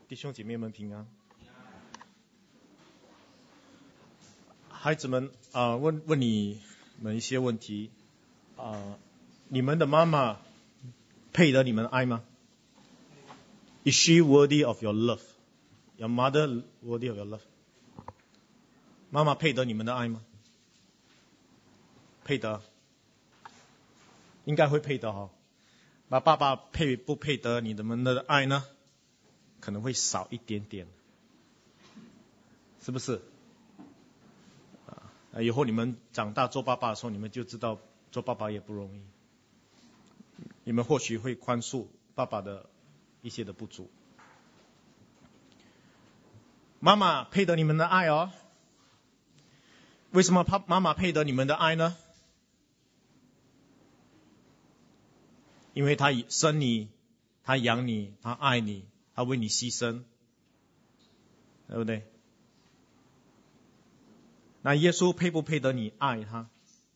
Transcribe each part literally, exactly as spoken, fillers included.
弟兄姐妹们平安。孩子们啊、呃，问问你们一些问题啊、呃，你们的妈妈配得你们的爱吗 ？Is she worthy of your love? Your mother worthy of your love? 妈妈配得你们的爱吗？配得，应该会配得哈。那爸爸配不配得你们的爱呢？可能会少一点点，是不是？啊，以后你们长大做爸爸的时候，你们就知道做爸爸也不容易。你们或许会宽恕爸爸的一些的不足。妈妈配得你们的爱哦。为什么妈妈配得你们的爱呢？因为她生你，她养你，她爱你，她为你牺牲，对不对？那耶稣配不配得你爱他？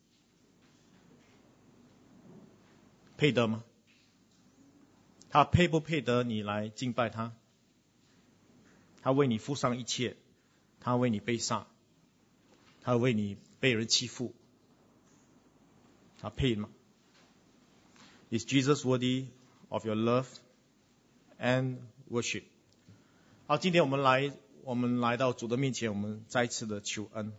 配得吗？他配不配得你来敬拜他？他为你付上一切，他为你被杀，他为你被人欺负，他配吗？ Is Jesus worthy of your love and worship? 好，今天我们来，我们来到主的面前，我们再次的求恩。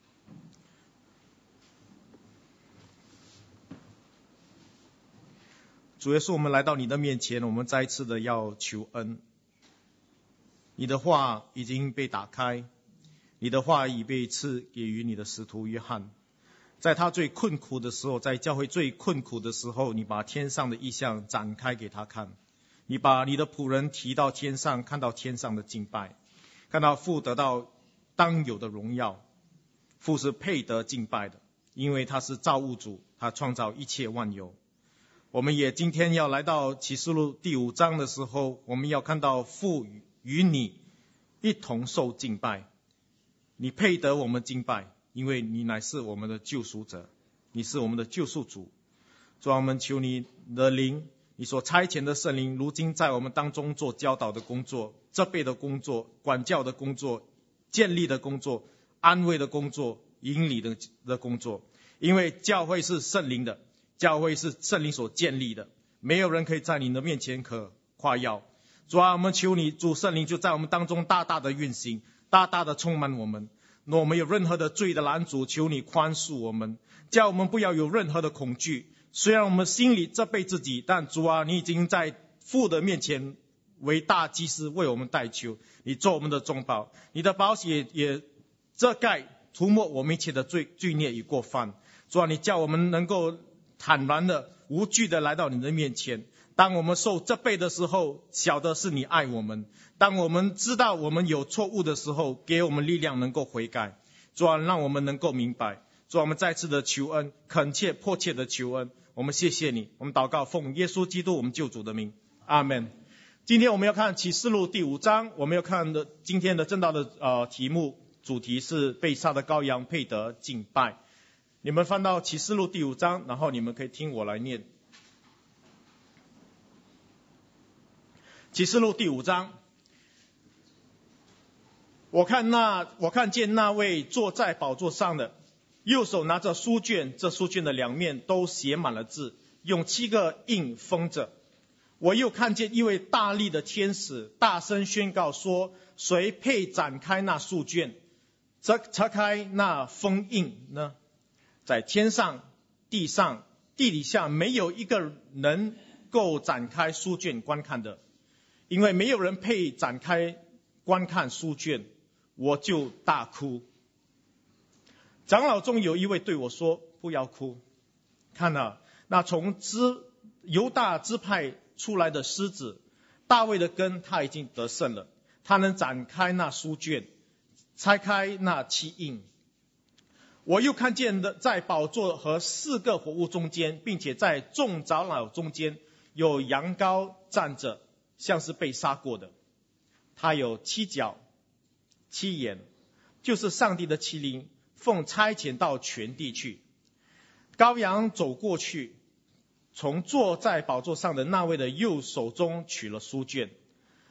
主耶稣，我们来到你的面前，我们再一次的要求恩。你的话已经被打开，你的话已被赐给予你的使徒约翰。在他最困苦的时候，在教会最困苦的时候，你把天上的异象展开给他看，你把你的仆人提到天上，看到天上的敬拜，看到父得到当有的荣耀。父是配得敬拜的，因为他是造物主，他创造一切万有。我们也今天要来到启示录第五章的时候，我们要看到父与你一同受敬拜。你配得我们敬拜，因为你乃是我们的救赎者，你是我们的救赎主。主啊，我们求你的灵，你所差遣的圣灵，如今在我们当中做教导的工作、责备的工作、管教的工作、建立的工作、安慰的工作、引领的的工作。因为教会是圣灵的，教会是圣灵所建立的，没有人可以在你的面前可夸耀。主啊，我们求你，主圣灵就在我们当中大大的运行，大大的充满我们。若我们有任何的罪的拦阻，求你宽恕我们，叫我们不要有任何的恐惧。虽然我们心里责备自己，但主啊，你已经在父的面前为大祭司为我们代求，你做我们的中保，你的宝血也遮盖涂抹我们一切的罪罪孽与过犯。主啊，你叫我们能够坦然的无惧的来到你的面前。当我们受责备的时候，晓得是你爱我们；当我们知道我们有错误的时候，给我们力量能够悔改。主啊，让我们能够明白。主啊，我们再次的求恩，恳切迫切的求恩。我们谢谢你，我们祷告奉耶稣基督我们救主的名，阿们。今天我们要看启示录第五章，我们要看的今天的正道的呃题目主题是被杀的羔羊配得敬拜。你们翻到启示录第五章，然后你们可以听我来念。启示录第五章，我看那我看见那位坐在宝座上的，右手拿着书卷，这书卷的两面都写满了字，用七个印封着。我又看见一位大力的天使大声宣告说，谁配展开那书卷，拆拆开那封印呢？在天上、地上、地底下，没有一个能够展开书卷观看的，因为没有人配展开观看书卷。我就大哭。长老中有一位对我说，不要哭，看啊，那从支犹大支派出来的狮子大卫的根，他已经得胜了，他能展开那书卷，拆开那七印。我又看见的在宝座和四个活物中间，并且在众长老中间有羊羔站着，像是被杀过的。他有七角七眼，就是上帝的七灵，奉差遣到全地去。羔羊走过去，从坐在宝座上的那位的右手中取了书卷，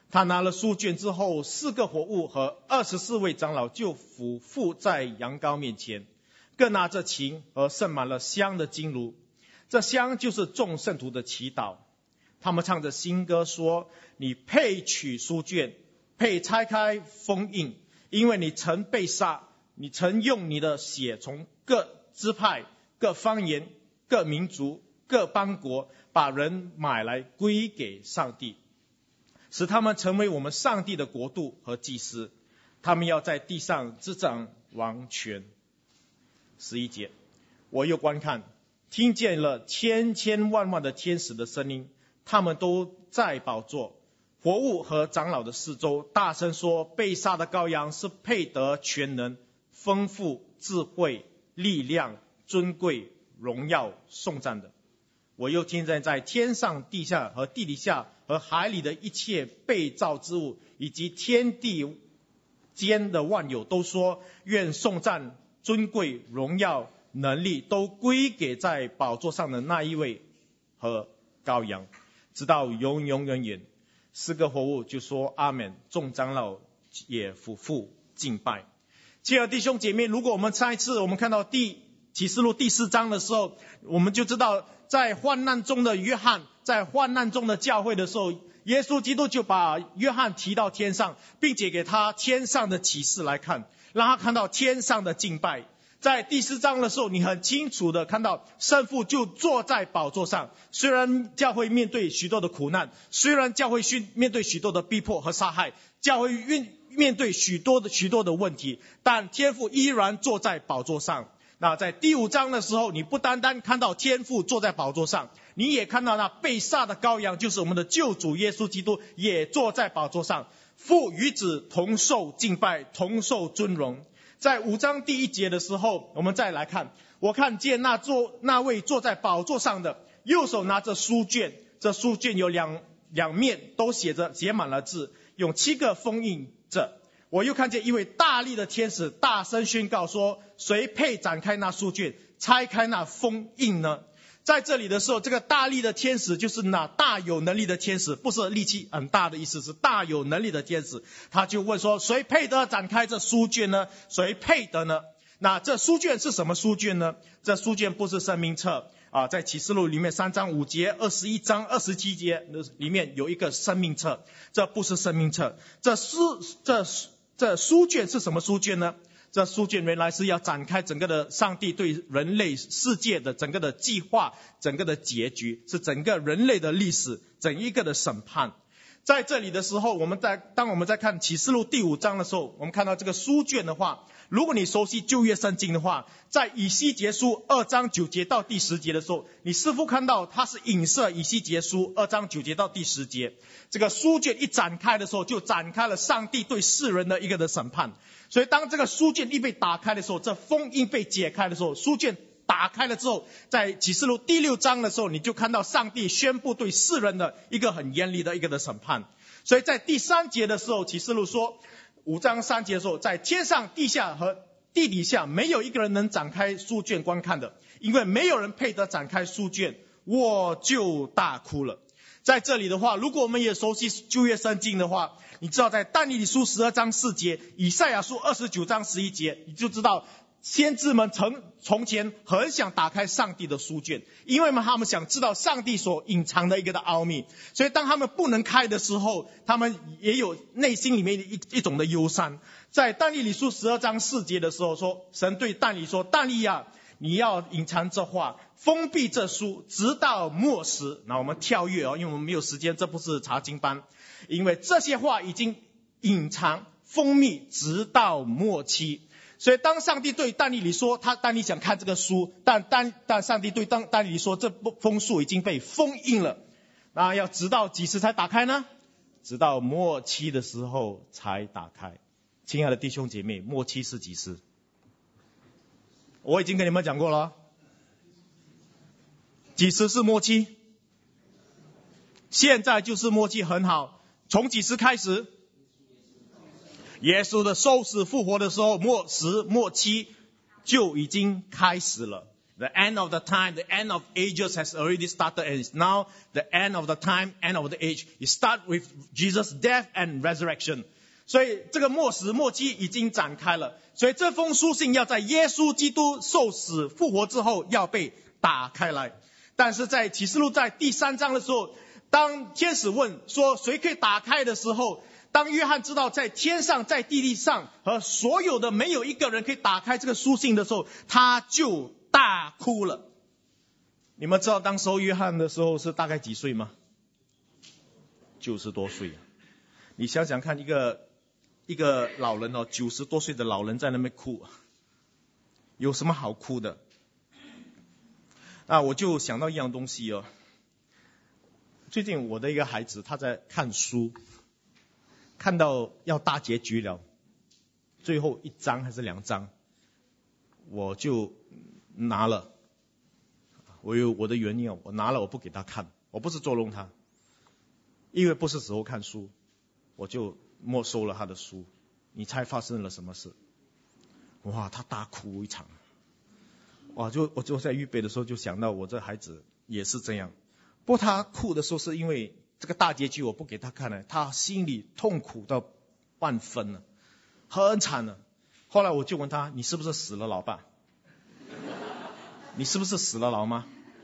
他拿了书卷之后，四个活物和二十四位长老就俯伏在羊羔面前，各拿着琴和盛满了香的金炉，这香就是众圣徒的祈祷。他们唱着新歌说：你配取书卷，配拆开封印，因为你曾被杀，你曾用你的血从各支派、各方言、各民族、各邦国把人买来归给上帝，使他们成为我们上帝的国度和祭司，他们要在地上执掌王权。十一节，我又观看，听见了千千万万的天使的声音，他们都在宝座、活物和长老的四周，大声说：被杀的羔羊是配得全能、丰富、智慧、力量、尊贵、荣耀、颂赞的。我又听见在天上、地下和地底下和海里的一切被造之物，以及天地间的万有，都说：愿颂赞、尊贵、荣耀、能力都归给在宝座上的那一位和羔羊，直到永永远远。四个活物就说阿们，众长老也俯伏敬拜。亲爱的弟兄姐妹，如果我们上一次我们看到第启示录第四章的时候，我们就知道在患难中的约翰，在患难中的教会的时候，耶稣基督就把约翰提到天上，并且给他天上的启示来看，让他看到天上的敬拜。在第四章的时候，你很清楚的看到圣父就坐在宝座上，虽然教会面对许多的苦难，虽然教会面对许多的逼迫和杀害，教会面对许多的许多的问题，但天父依然坐在宝座上。那在第五章的时候，你不单单看到天父坐在宝座上，你也看到那被杀的羔羊，就是我们的救主耶稣基督，也坐在宝座上，父与子同受敬拜，同受尊荣。在五章第一节的时候，我们再来看，我看见那坐那位坐在宝座上的，右手拿着书卷，这书卷有两两面都写着写满了字，用七个封印着。我又看见一位大力的天使大声宣告说：谁配展开那书卷，拆开那封印呢？在这里的时候，这个大力的天使就是那大有能力的天使，不是力气很大的意思，是大有能力的天使。他就问说：谁配得展开这书卷呢？谁配得呢？那这书卷是什么书卷呢？这书卷不是生命册啊，在启示录里面三章五节、二十一章二十七节里面有一个生命册，这不是生命册。这书这这书卷是什么书卷呢？这书卷原来是要展开整个的上帝对人类世界的整个的计划，整个的结局，是整个人类的历史，整一个的审判。在这里的时候，我们在当我们在看启示录第五章的时候，我们看到这个书卷的话，如果你熟悉旧约圣经的话，在以西结书二章九节到第十节的时候，你似乎看到它是影射以西结书二章九节到第十节。这个书卷一展开的时候，就展开了上帝对世人的一个的审判。所以当这个书卷一被打开的时候，这封印被解开的时候，书卷打开了之后，在启示录第六章的时候，你就看到上帝宣布对世人的一个很严厉的一个的审判。所以在第三节的时候，启示录说五章三节的时候，在天上、地下和地底下没有一个人能展开书卷观看的，因为没有人配得展开书卷，我就大哭了。在这里的话，如果我们也熟悉旧约圣经的话，你知道在但以理书十二章四节、以赛亚书二十九章十一节，你就知道先知们曾从前很想打开上帝的书卷，因为他们想知道上帝所隐藏的一个的奥秘，所以当他们不能开的时候，他们也有内心里面一一种的忧伤。在但以理书十二章四节的时候说，神对但以理说：但以理啊，你要隐藏这话，封闭这书，直到末时。那我们跳跃哦，因为我们没有时间，这不是查经班，因为这些话已经隐藏封密直到末期。所以当上帝对但以理说，他但以理想看这个书，但但但上帝对但但以理说，这封书已经被封印了，那要直到几时才打开呢？直到末期的时候才打开。亲爱的弟兄姐妹，末期是几时？我已经跟你们讲过了，几时是末期？现在就是末期，很好。从几时开始？耶稣的受死复活的时候，末时末期就已经开始了， The end of the time, the end of ages has already started, and it's now the end of the time, end of the age. It starts with Jesus' death and resurrection. 所以这个末时末期已经展开了。所以这封书信要在耶稣基督受死复活之后要被打开来。但是在启示录在第三章的时候，当天使问说谁可以打开的时候，当约翰知道在天上在地上和所有的没有一个人可以打开这个书信的时候，他就大哭了。你们知道当时候约翰的时候是大概几岁吗？九十多岁。你想想看，一个一个老人哦，九十多岁的老人在那边哭，有什么好哭的？啊，我就想到一样东西哦。最近我的一个孩子他在看书，看到要大结局了，最后一章还是两章，我就拿了。我有我的原因，我拿了我不给他看，我不是捉弄他，因为不是时候看书，我就没收了他的书。你猜发生了什么事？哇，他大哭一场。哇，就我就在预备的时候就想到我这孩子也是这样。不过他哭的时候是因为这个大结局我不给他看了，他心里痛苦到半分了，很惨了。后来我就问他，你是不是死了老爸？你是不是死了老妈？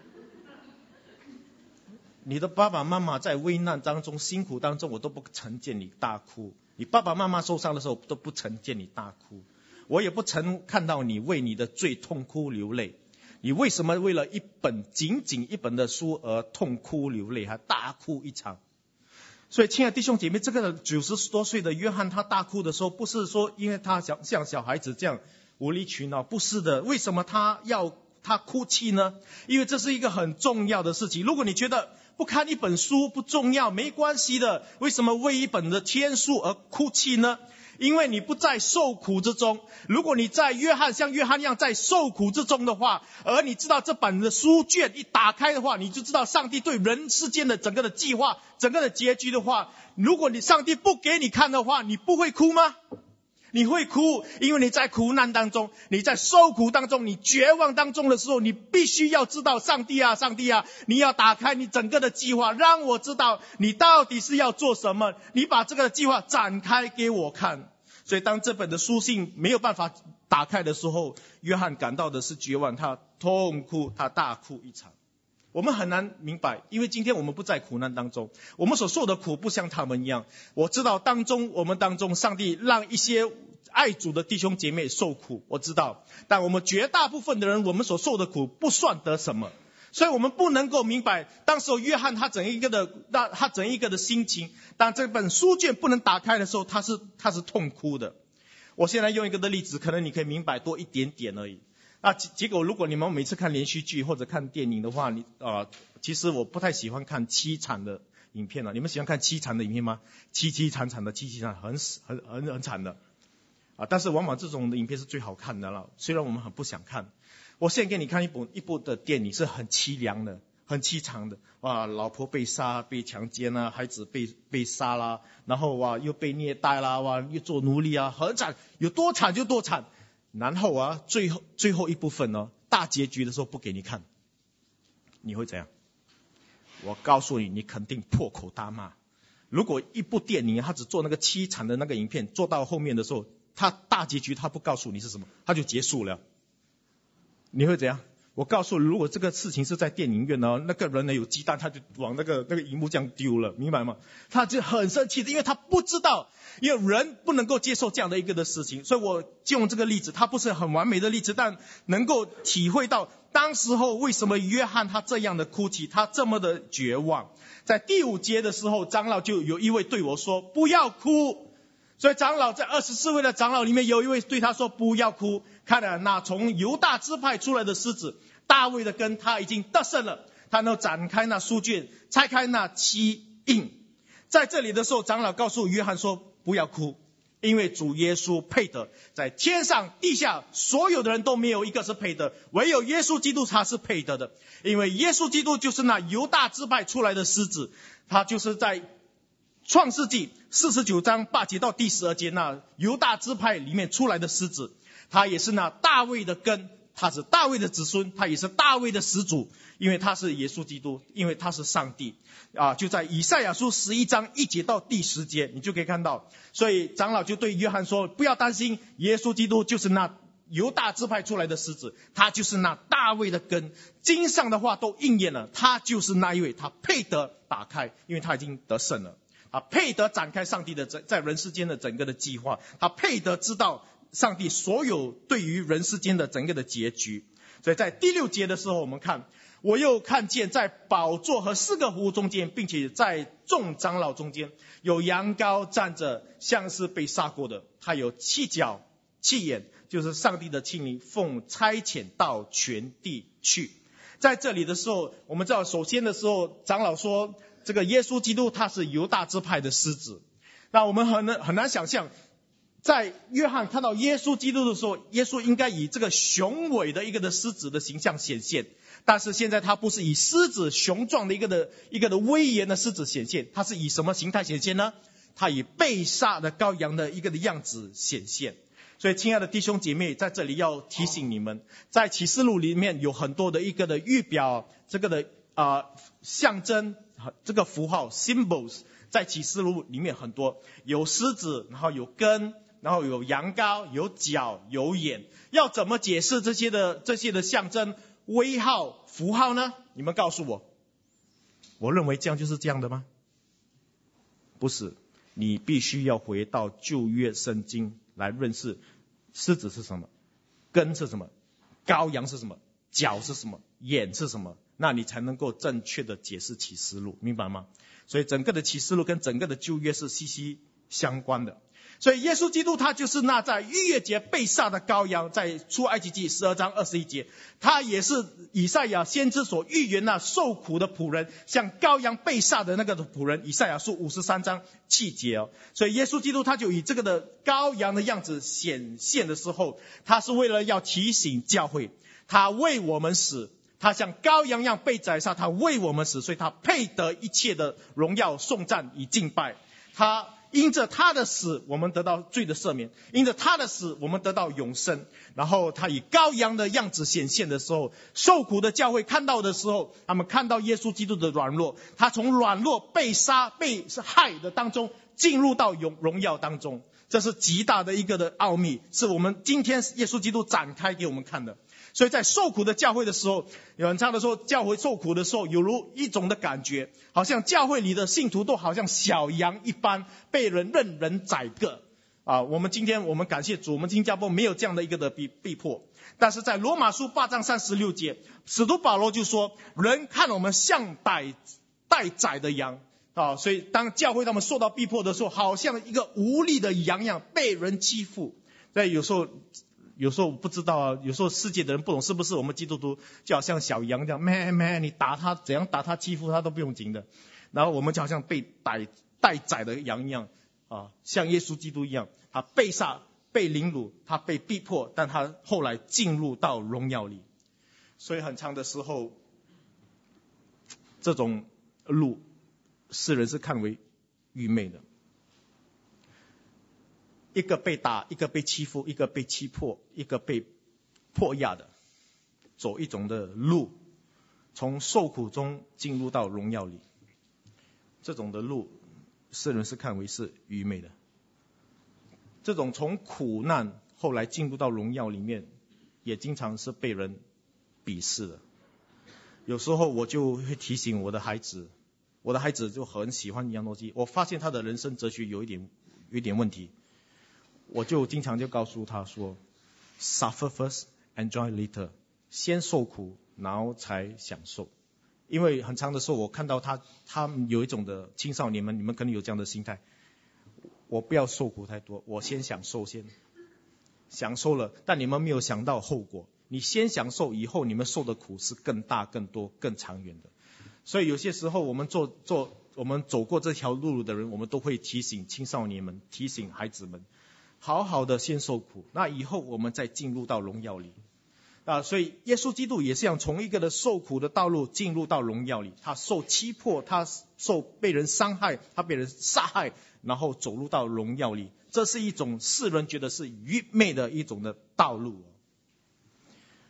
你的爸爸妈妈在危难当中辛苦当中我都不曾见你大哭，你爸爸妈妈受伤的时候都不曾见你大哭，我也不曾看到你为你的罪痛哭流泪。你为什么为了一本仅仅一本的书而痛哭流泪，还大哭一场？所以亲爱的弟兄姐妹，这个九十多岁的约翰他大哭的时候，不是说因为他像像小孩子这样无理取闹，不是的。为什么他要他哭泣呢？因为这是一个很重要的事情。如果你觉得不看一本书不重要，没关系的，为什么为一本的天书而哭泣呢？因为你不在受苦之中。如果你在约翰像约翰一样在受苦之中的话，而你知道这本的书卷一打开的话，你就知道上帝对人世间的整个的计划，整个的结局的话，如果你上帝不给你看的话，你不会哭吗？你会哭，因为你在苦难当中，你在受苦当中，你绝望当中的时候，你必须要知道上帝啊上帝啊，你要打开你整个的计划，让我知道你到底是要做什么，你把这个计划展开给我看。所以当这本的书信没有办法打开的时候，约翰感到的是绝望，他痛哭，他大哭一场。我们很难明白，因为今天我们不在苦难当中，我们所受的苦不像他们一样。我知道当中我们当中上帝让一些爱主的弟兄姐妹受苦，我知道，但我们绝大部分的人，我们所受的苦不算得什么。所以我们不能够明白当时约翰他整一个的他整一个的心情。当这本书卷不能打开的时候，他是他是痛哭的。我现在用一个的例子，可能你可以明白多一点点而已。那结果如果你们每次看连续剧或者看电影的话，你呃，其实我不太喜欢看凄惨的影片了。你们喜欢看凄惨的影片吗？凄凄惨惨的，凄凄惨很很很很惨的啊！但是往往这种的影片是最好看的了，虽然我们很不想看。我现在给你看一部一部的电影，是很凄凉的，很凄惨的。哇，老婆被杀，被强奸啦，孩子被被杀啦，然后哇又被虐待啦，哇又做奴隶啊，很惨，有多惨就多惨。然后啊，最后最后一部分呢，大结局的时候不给你看，你会怎样？我告诉你，你肯定破口大骂。如果一部电影他只做那个凄惨的那个影片，做到后面的时候，他大结局他不告诉你是什么，他就结束了。你会怎样？我告诉你，如果这个事情是在电影院呢，那个人呢有鸡蛋，他就往那个那个荧幕这样丢了，明白吗？他就很生气的，因为他不知道，因为人不能够接受这样的一个的事情。所以我就用这个例子，它不是很完美的例子，但能够体会到当时候为什么约翰他这样的哭泣，他这么的绝望。在第五节的时候，长老就有一位对我说：“不要哭。”所以长老在二十四位的长老里面，有一位对他说：“不要哭。”看了那从犹大支派出来的狮子大卫的根，他已经得胜了。他能展开那书卷，拆开那七印。在这里的时候，长老告诉约翰说：“不要哭，因为主耶稣配得，在天上地下所有的人都没有一个是配得，唯有耶稣基督他是配得的。因为耶稣基督就是那犹大支派出来的狮子，他就是在创世纪四十九章八节到第十二节那犹大支派里面出来的狮子，他也是那大卫的根他是大卫的子孙，他也是大卫的始祖，因为他是耶稣基督，因为他是上帝啊！就在以赛亚书十一章一节到第十节，你就可以看到。所以长老就对约翰说，不要担心，耶稣基督就是那犹大支派出来的狮子，他就是那大卫的根，经上的话都应验了，他就是那一位，他配得打开，因为他已经得胜了，他配得展开上帝的在人世间的整个的计划，他配得知道上帝所有对于人世间的整个的结局。所以在第六节的时候，我们看，我又看见在宝座和四个湖中间，并且在众长老中间，有羊羔站着，像是被杀过的，他有七角七眼，就是上帝的亲灵，奉差遣到全地去。在这里的时候，我们知道首先的时候，长老说这个耶稣基督他是犹大支派的狮子，那我们很难很难想象，在约翰看到耶稣基督的时候，耶稣应该以这个雄伟的一个的狮子的形象显现，但是现在他不是以狮子雄壮的一个的一个的威严的狮子显现，他是以什么形态显现呢？他以被杀的羔羊的一个的样子显现。所以亲爱的弟兄姐妹，在这里要提醒你们，在启示录里面有很多的一个的预表，这个的啊、呃、象征，这个符号 symbols， 在启示录里面很多，有狮子，然后有根，然后有羊羔，有角，有眼。要怎么解释这些的这些的象征、徽号、符号呢？你们告诉我。我认为这样就是这样的吗？不是，你必须要回到旧约圣经来认识狮子是什么，根是什么，羔羊是什么，角是什么，眼是什么，那你才能够正确的解释启示录，明白吗？所以整个的启示录跟整个的旧约是息息相关的。所以耶稣基督他就是那在逾越节被杀的羔羊，在出埃及记十二章二十一节，他也是以赛亚先知所预言那受苦的仆人，像羔羊被杀的那个仆人，以赛亚书五十三章七节哦。所以耶稣基督他就以这个的羔羊的样子显现的时候，他是为了要提醒教会，他为我们死，他像羔羊一样被宰杀，他为我们死，所以他配得一切的荣耀颂赞与敬拜。他因着他的死，我们得到罪的赦免；因着他的死，我们得到永生。然后他以羔羊的样子显现的时候，受苦的教会看到的时候，他们看到耶稣基督的软弱，他从软弱、被杀、被害的当中进入到荣荣耀当中。这是极大的一个的奥秘，是我们今天耶稣基督展开给我们看的。所以在受苦的教会的时候，有人唱的说，教会受苦的时候有如一种的感觉，好像教会里的信徒都好像小羊一般，被人任人宰割啊！我们今天我们感谢主，我们新加坡没有这样的一个的逼逼迫。但是在罗马书八章三十六节，使徒保罗就说，人看我们像待待宰的羊啊！所以当教会他们受到逼迫的时候，好像一个无力的羊一样被人欺负。所以有时候有时候不知道啊，有时候世界的人不懂，是不是我们基督徒就好像小羊这样，咩咩，你打他怎样打他欺负他都不用紧的。然后我们就好像被逮待宰的羊一样啊，像耶稣基督一样，他被杀、被凌辱，他被逼迫，但他后来进入到荣耀里。所以很长的时候，这种路世人是看为愚昧的。一个被打，一个被欺负，一个被欺迫，一个被迫压的，走一种的路，从受苦中进入到荣耀里。这种的路，世人是看为是愚昧的。这种从苦难后来进入到荣耀里面，也经常是被人鄙视的。有时候我就会提醒我的孩子，我的孩子就很喜欢杨罗基，我发现他的人生哲学有一点有一点问题。我就经常就告诉他说 ，suffer first, enjoy later， 先受苦，然后才享受。因为很长的时候，我看到他，他们有一种的青少年们，你们可能有这样的心态，我不要受苦太多，我先享受先，享受了，但你们没有想到后果，你先享受，以后你们受的苦是更大、更多、更长远的。所以有些时候我们做做，我们走过这条路的人，我们都会提醒青少年们，提醒孩子们。好好的先受苦，那以后我们再进入到荣耀里啊！所以耶稣基督也是想从一个的受苦的道路进入到荣耀里，他受欺迫，他受被人伤害，他被人杀害，然后走入到荣耀里。这是一种世人觉得是愚昧的一种的道路。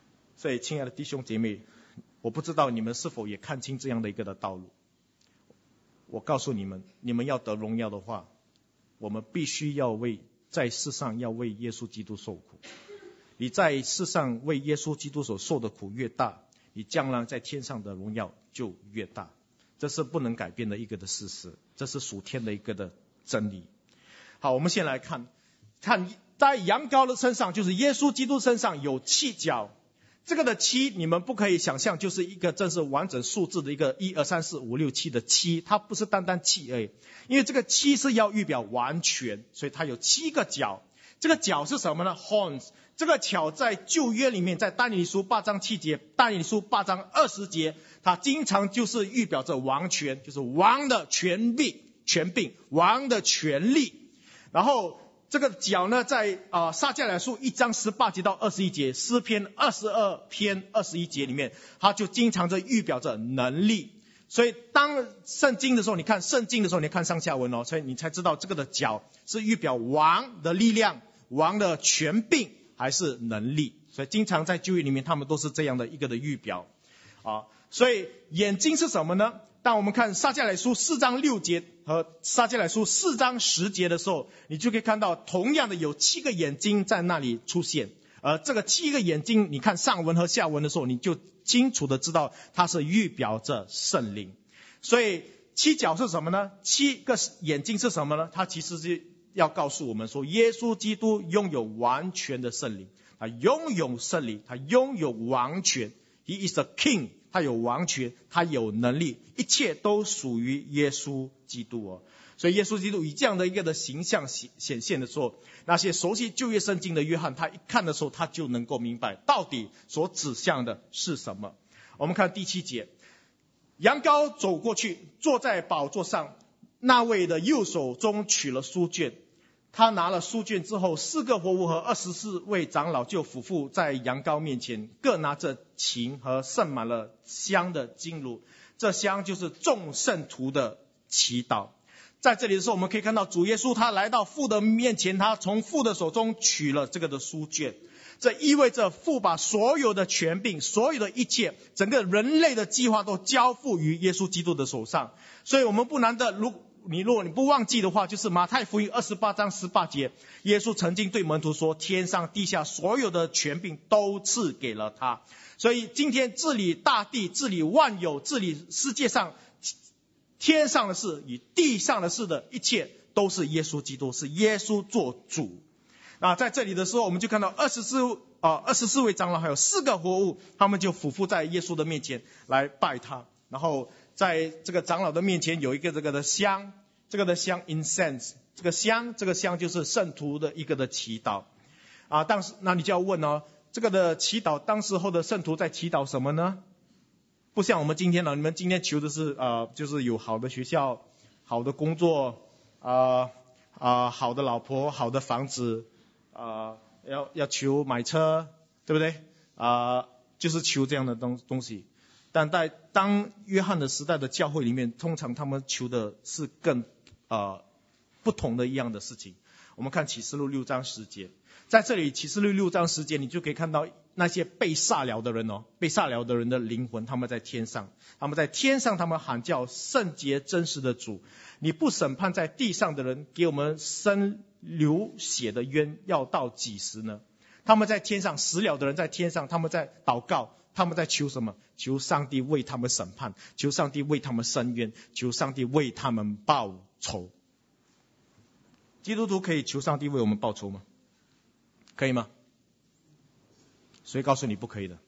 所以亲爱的弟兄姐妹，我不知道你们是否也看清这样的一个的道路。我告诉你们，你们要得荣耀的话，我们必须要为在世上要为耶稣基督受苦。你在世上为耶稣基督所受的苦越大，你将来在天上的荣耀就越大。这是不能改变的一个的事实，这是属天的一个的真理。好，我们先来看看在羊羔的身上，就是耶稣基督身上有七角。这个的七，你们不可以想象就是一个正是完整数字的一个一二三四五六七的七，它不是单单七而已，因为这个七是要预表完全，所以它有七个角。这个角是什么呢？ horns。 这个角在旧约里面，在但以理书八章七节，但以理书八章二十节，它经常就是预表着王权，就是王的权柄，权柄，王的权力。然后这个角呢，在啊、呃、撒迦利亚书一章十八节到二十一节，诗篇二十二篇二十一节里面，它就经常的预表着能力。所以当圣经的时候，你看圣经的时候，你看上下文哦，所以你才知道这个的角是预表王的力量，王的权柄还是能力。所以经常在旧约里面，他们都是这样的一个的预表啊。所以眼睛是什么呢？当我们看撒迦利亚书四章六节和撒迦利亚书四章十节的时候，你就可以看到同样的有七个眼睛在那里出现。而这个七个眼睛，你看上文和下文的时候，你就清楚的知道它是预表着圣灵。所以七角是什么呢？七个眼睛是什么呢？它其实是要告诉我们说，耶稣基督拥有完全的圣灵，他拥有圣灵，他拥有王权。 He is a king， 他有王权，他有能力，一切都属于耶稣基督哦。所以耶稣基督以这样的一个的形象显现的时候，那些熟悉旧约圣经的约翰，他一看的时候，他就能够明白到底所指向的是什么。我们看第七节，羊羔走过去，坐在宝座上，那位的右手中取了书卷。他拿了书卷之后，四个活物和二十四位长老就俯伏在羊羔面前，各拿着琴和盛满了香的金炉。这香就是众圣徒的祈祷。在这里的时候，我们可以看到主耶稣他来到父的面前，他从父的手中取了这个的书卷。这意味着父把所有的权柄，所有的一切，整个人类的计划都交付于耶稣基督的手上。所以我们不难得，如你如果你不忘记的话，就是马太福音二十八章十八节，耶稣曾经对门徒说，天上地下所有的权柄都赐给了他。所以今天治理大地，治理万有，治理世界上天上的事与地上的事的一切，都是耶稣基督，是耶稣做主。那在这里的时候，我们就看到二十四啊二十四位长老还有四个活物，他们就俯伏在耶稣的面前来拜他。然后在这个长老的面前有一个这个的香，这个的香 incense， 这个香这个香就是圣徒的一个的祈祷啊。当时那你就要问哦，这个的祈祷，当时候的圣徒在祈祷什么呢？不像我们今天呢，你们今天求的是呃，就是有好的学校、好的工作啊啊、呃呃、好的老婆、好的房子啊、呃，要要求买车，对不对啊、呃？就是求这样的东东西。但在当约翰的时代的教会里面，通常他们求的是更呃不同的一样的事情。我们看启示录六章十节，在这里启示录六章十节，你就可以看到那些被杀了的人哦，被杀了的人的灵魂，他们在天上，他们在天上，他们喊叫圣洁真实的主，你不审判在地上的人，给我们生流血的冤，要到几时呢？他们在天上，死了的人在天上，他们在祷告，他们在求什么？求上帝为他们审判，求上帝为他们伸冤，求上帝为他们报仇。基督徒可以求上帝为我们报仇吗？可以吗？谁告诉你不可以的？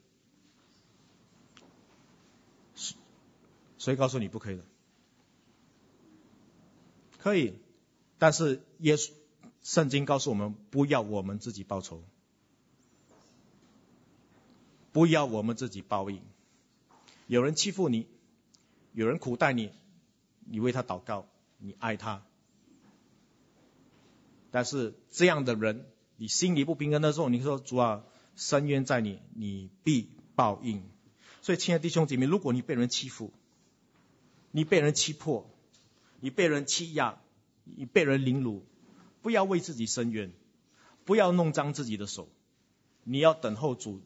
谁告诉你不可以的？可以，但是耶稣圣经告诉我们，不要我们自己报仇，不要我们自己报应。有人欺负你，有人苦待你，你为他祷告，你爱他。但是这样的人，你心里不平衡的时候，你说主啊，深渊在你，你必报应。所以亲爱的弟兄姐妹，如果你被人欺负，你被人欺破，你被人欺压，你被人凌辱，不要为自己伸冤，不要弄脏自己的手，你要等候主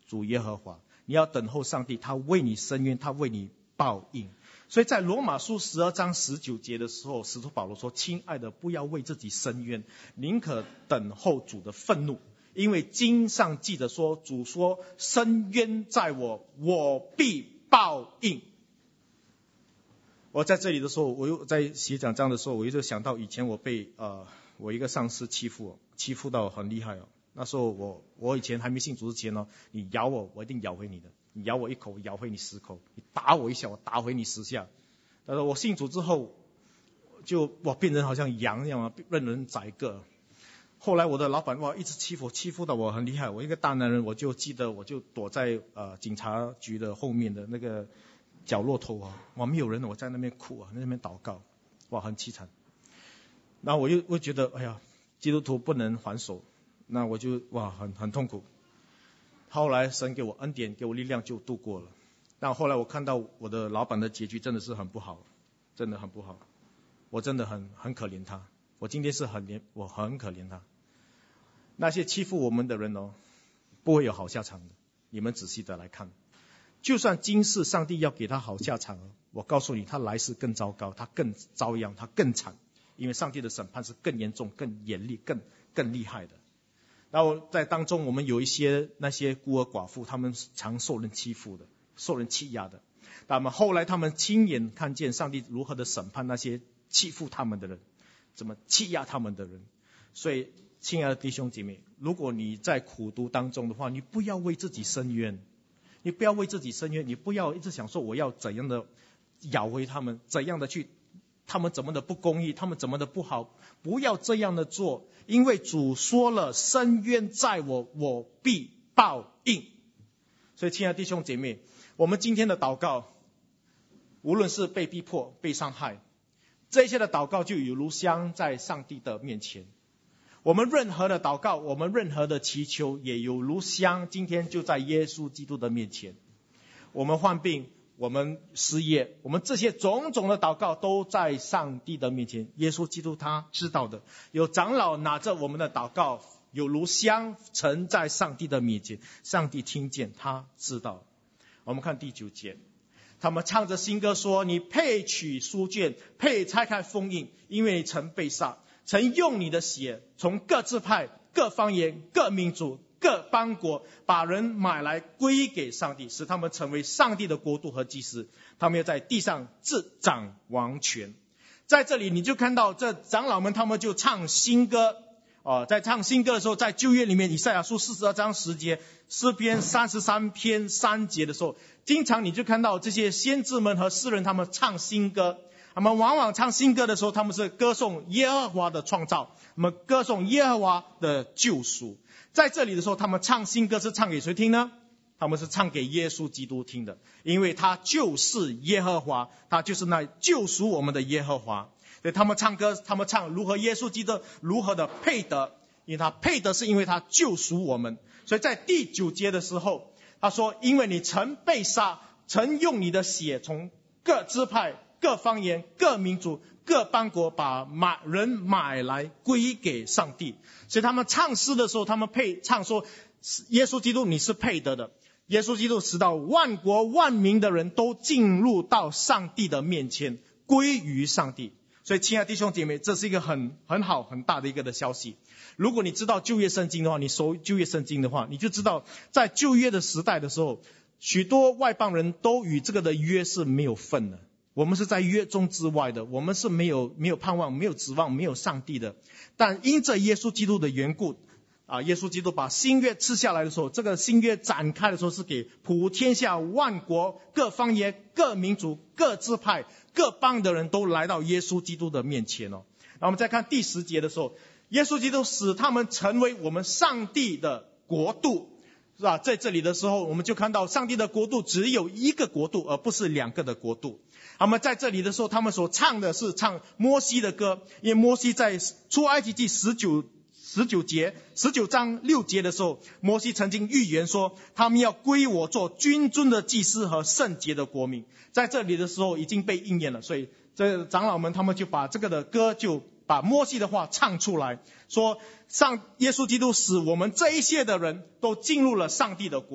主耶和华，你要等候上帝，他为你伸冤，他为你报应。所以在罗马书十二章十九节的时候，使徒保罗说，亲爱的，不要为自己伸冤，宁可等候主的愤怒，因为经上记着说，主说，伸冤在我，我必报应。我在这里的时候，我又在写讲章的时候，我又想到以前我被呃我一个上司欺负，欺负到很厉害哦。那时候我我以前还没信主之前呢，你咬我，我一定咬回你的。你咬我一口，我咬回你十口；你打我一下，我打回你十下。但是我信主之后，就我变成好像羊一样啊，任人宰割。后来我的老板哇一直欺负，欺负到我很厉害。我一个大男人，我就记得我就躲在呃警察局的后面的那个角落头啊，哇没有人，我在那边哭啊，在那边祷告，哇很凄惨。然后我又会觉得，哎呀，基督徒不能还手，那我就哇很很痛苦。后来神给我恩典，给我力量，就度过了。但后来我看到我的老板的结局真的是很不好，真的很不好，我真的很很可怜他。我今天是很怜，我很可怜他。那些欺负我们的人哦，不会有好下场的。你们仔细的来看，就算今世上帝要给他好下场，我告诉你，他来世更糟糕，他更遭殃，他更惨，因为上帝的审判是更严重、更严厉、更更厉害的。然后在当中，我们有一些那些孤儿寡妇，他们常受人欺负的，受人欺压的。那么后来他们亲眼看见上帝如何的审判那些欺负他们的人，怎么欺压他们的人。所以，亲爱的弟兄姐妹，如果你在苦读当中的话，你不要为自己伸冤，你不要为自己伸冤，你不要一直想说我要怎样的咬回他们，怎样的去。他们怎么的不公义，他们怎么的不好，不要这样的做，因为主说了，伸冤在我，我必报应。所以亲爱的弟兄姐妹，我们今天的祷告，无论是被逼迫、被伤害，这些的祷告就有如香在上帝的面前。我们任何的祷告，我们任何的祈求，也有如香，今天就在耶稣基督的面前。我们患病，我们失业，我们这些种种的祷告都在上帝的面前，耶稣基督他知道的。有长老拿着我们的祷告，有如香盛在上帝的面前，上帝听见，他知道。我们看第九节，他们唱着新歌说，你配取书卷，配拆开封印，因为你曾被杀，曾用你的血从各支派、各方言、各民族、各邦国把人买来归给上帝，使他们成为上帝的国度和祭司，他们要在地上自掌王权。在这里你就看到这长老们，他们就唱新歌、呃、在唱新歌的时候，在旧约里面以赛亚书四十二章十节，诗篇三十三篇三节的时候，经常你就看到这些先知们和诗人他们唱新歌。他们往往唱新歌的时候，他们是歌颂耶和华的创造，他们歌颂耶和华的救赎。在这里的时候，他们唱新歌是唱给谁听呢？他们是唱给耶稣基督听的，因为他就是耶和华，他就是那救赎我们的耶和华。所以他们唱歌，他们唱如何耶稣基督如何的配得，因为他配得是因为他救赎我们。所以在第九节的时候，他说，因为你曾被杀，曾用你的血从各支派、各方言、各民族、各邦国把买人买来归给上帝。所以他们唱诗的时候，他们配唱说，耶稣基督你是配得的，耶稣基督使到万国万民的人都进入到上帝的面前，归于上帝。所以亲爱的弟兄姐妹，这是一个很很好很大的一个的消息。如果你知道旧约圣经的话，你熟旧约圣经的话，你就知道在旧约的时代的时候，许多外邦人都与这个的约是没有份的。我们是在约中之外的，我们是没有没有盼望、没有指望、没有上帝的。但因着耶稣基督的缘故啊，耶稣基督把新约赐下来的时候，这个新约展开的时候，是给普天下万国、各方言、各民族、各支派、各邦的人都来到耶稣基督的面前哦。然后我们再看第十节的时候，耶稣基督使他们成为我们上帝的国度，是吧？在这里的时候，我们就看到上帝的国度只有一个国度，而不是两个的国度。那么在这里的时候，他们所唱的是唱摩西的歌，因为摩西在出埃及记十九十九节十九章六节的时候，摩西曾经预言说，他们要归我做君尊的祭司和圣洁的国民。在这里的时候已经被应验了，所以这长老们他们就把这个的歌，就把摩西的话唱出来，说上耶稣基督使我们这一些的人都进入了上帝的国。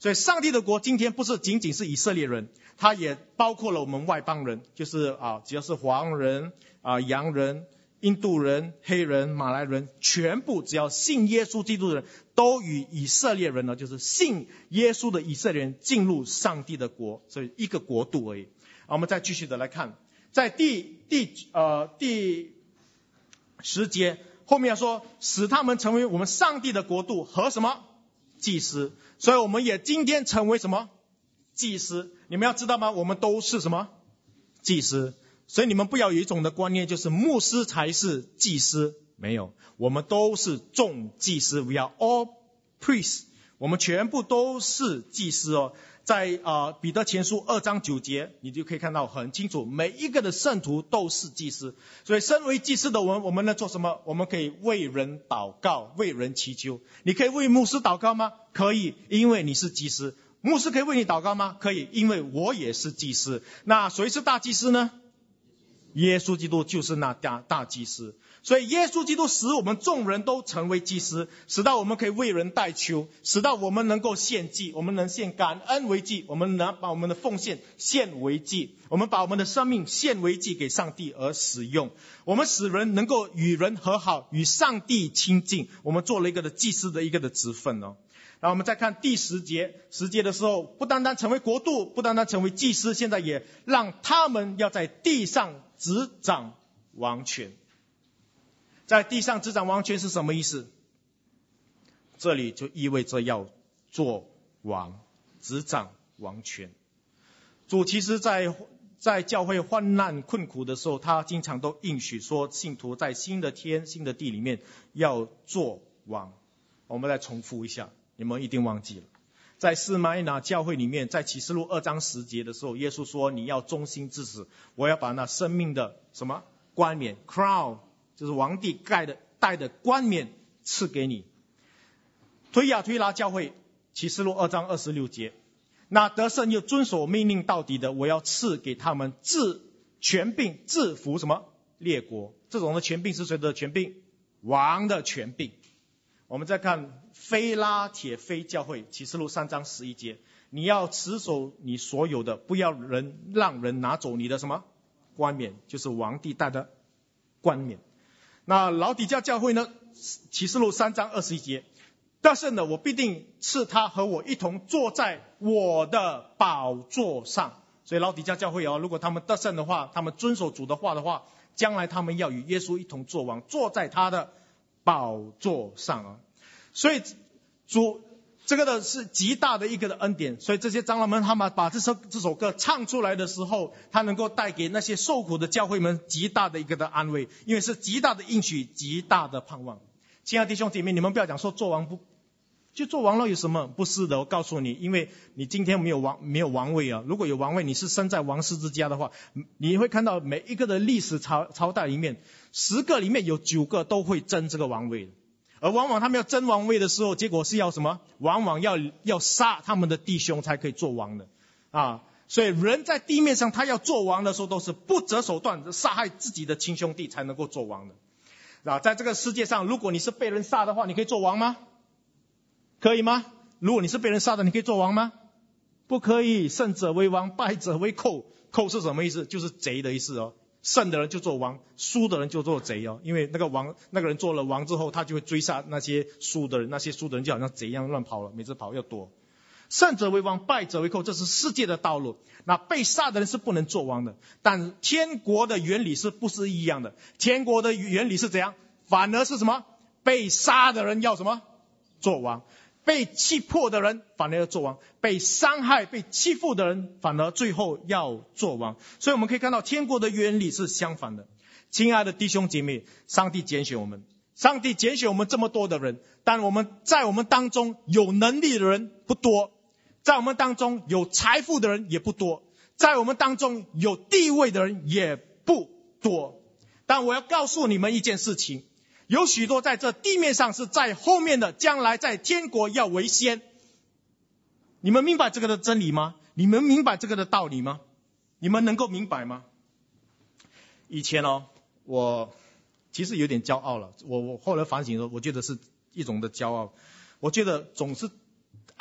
所以上帝的国今天不是仅仅是以色列人，它也包括了我们外邦人，就是啊，只要是黄人啊、洋人、印度人、黑人、马来人，全部只要信耶稣基督的人，都与以色列人呢，就是信耶稣的以色列人进入上帝的国，所以一个国度而已。好，我们再继续的来看，在第第呃第十节后面说，使他们成为我们上帝的国度和什么祭司，所以我们也今天成为什么祭司。你们要知道吗？我们都是什么祭司。所以你们不要有一种的观念，就是牧师才是祭司，没有，我们都是众祭司 ，we are all priests， 我们全部都是祭司哦。在呃彼得前书二章九节，你就可以看到很清楚，每一个的圣徒都是祭司。所以身为祭司的我们，我们能做什么？我们可以为人祷告，为人祈求。你可以为牧师祷告吗？可以，因为你是祭司。牧师可以为你祷告吗？可以，因为我也是祭司。那谁是大祭司呢？耶稣基督就是那大大祭司。所以耶稣基督使我们众人都成为祭司，使到我们可以为人代求，使到我们能够献祭，我们能献感恩为祭，我们能把我们的奉献献为祭，我们把我们的生命献为祭给上帝而使用，我们使人能够与人和好，与上帝亲近，我们做了一个的祭司的一个的职分哦。然后我们再看第十节，十节的时候，不单单成为国度，不单单成为祭司，现在也让他们要在地上执掌王权。在地上执掌王权是什么意思？这里就意味着要做王，执掌王权。主其实在在教会患难困苦的时候，他经常都应许说，信徒在新的天新的地里面要做王。我们再重复一下，你们一定忘记了。在士麦拿教会里面，在启示录二章十节的时候，耶稣说，你要忠心至死，我要把那生命的什么冠冕 crown， 就是皇帝盖的戴的冠冕赐给你。推雅推拉教会启示录二章二十六节，那得胜又遵守命令到底的，我要赐给他们治权柄，制服什么列国。这种的权柄是谁的权柄？王的权柄。我们再看非拉铁非教会启示录三章十一节，你要持守你所有的，不要人让人拿走你的什么冠冕，就是皇帝戴的冠冕。那老底嘉教会呢，启示录三章二十一节，得胜的我必定赐他和我一同坐在我的宝座上。所以老底嘉教会哦，如果他们得胜的话，他们遵守主的话的话，将来他们要与耶稣一同作王，坐在他的宝座上啊。所以主这个的是极大的一个的恩典，所以这些长老们他们把这首这首歌唱出来的时候，他能够带给那些受苦的教会们极大的一个的安慰，因为是极大的应许，极大的盼望。亲爱的弟兄姐妹，你们不要讲说做王不就做王了有什么？不是的，我告诉你，因为你今天没有王没有王位啊。如果有王位，你是生在王室之家的话，你会看到每一个的历史朝朝代里面，十个里面有九个都会争这个王位的。而往往他们要争王位的时候，结果是要什么？往往要要杀他们的弟兄才可以做王的啊！所以人在地面上他要做王的时候，都是不择手段杀害自己的亲兄弟才能够做王的啊！在这个世界上，如果你是被人杀的话，你可以做王吗？可以吗？如果你是被人杀的，你可以做王吗？不可以。胜者为王，败者为寇。寇是什么意思？就是贼的意思哦。胜的人就做王，输的人就做贼哦。因为那个王，那个人做了王之后，他就会追杀那些输的人，那些输的人就好像贼一样乱跑了，每次跑要躲。胜者为王，败者为寇，这是世界的道路。那被杀的人是不能做王的，但天国的原理是不是一样的？天国的原理是怎样？反而是什么？被杀的人要什么？做王。被欺破的人反而要做王，被伤害被欺负的人反而最后要做王。所以我们可以看到天国的原理是相反的。亲爱的弟兄姐妹，上帝拣选我们，上帝拣选我们这么多的人，但我们在我们当中有能力的人不多，在我们当中有财富的人也不多，在我们当中有地位的人也不多。但我要告诉你们一件事情，有许多在这地面上是在后面的，将来在天国要为先。你们明白这个的真理吗？你们明白这个的道理吗？你们能够明白吗？以前哦，我其实有点骄傲了。我我后来反省说，我觉得是一种的骄傲。我觉得总是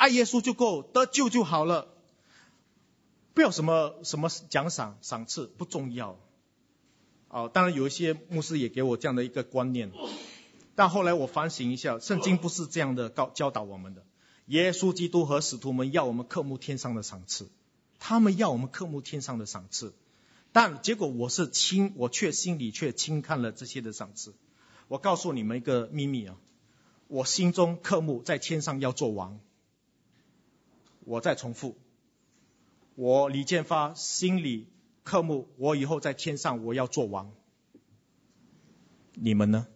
爱耶稣就够，得救就好了，不要什么什么奖赏赏赐不重要。哦，当然有一些牧师也给我这样的一个观念，但后来我反省一下，圣经不是这样的教导我们的。耶稣基督和使徒们要我们渴慕天上的赏赐，他们要我们渴慕天上的赏赐，但结果我是轻，我却心里却轻看了这些的赏赐。我告诉你们一个秘密啊，我心中渴慕在天上要做王。我再重复，我李建发心里渴慕我以后在天上我要做王。你们呢？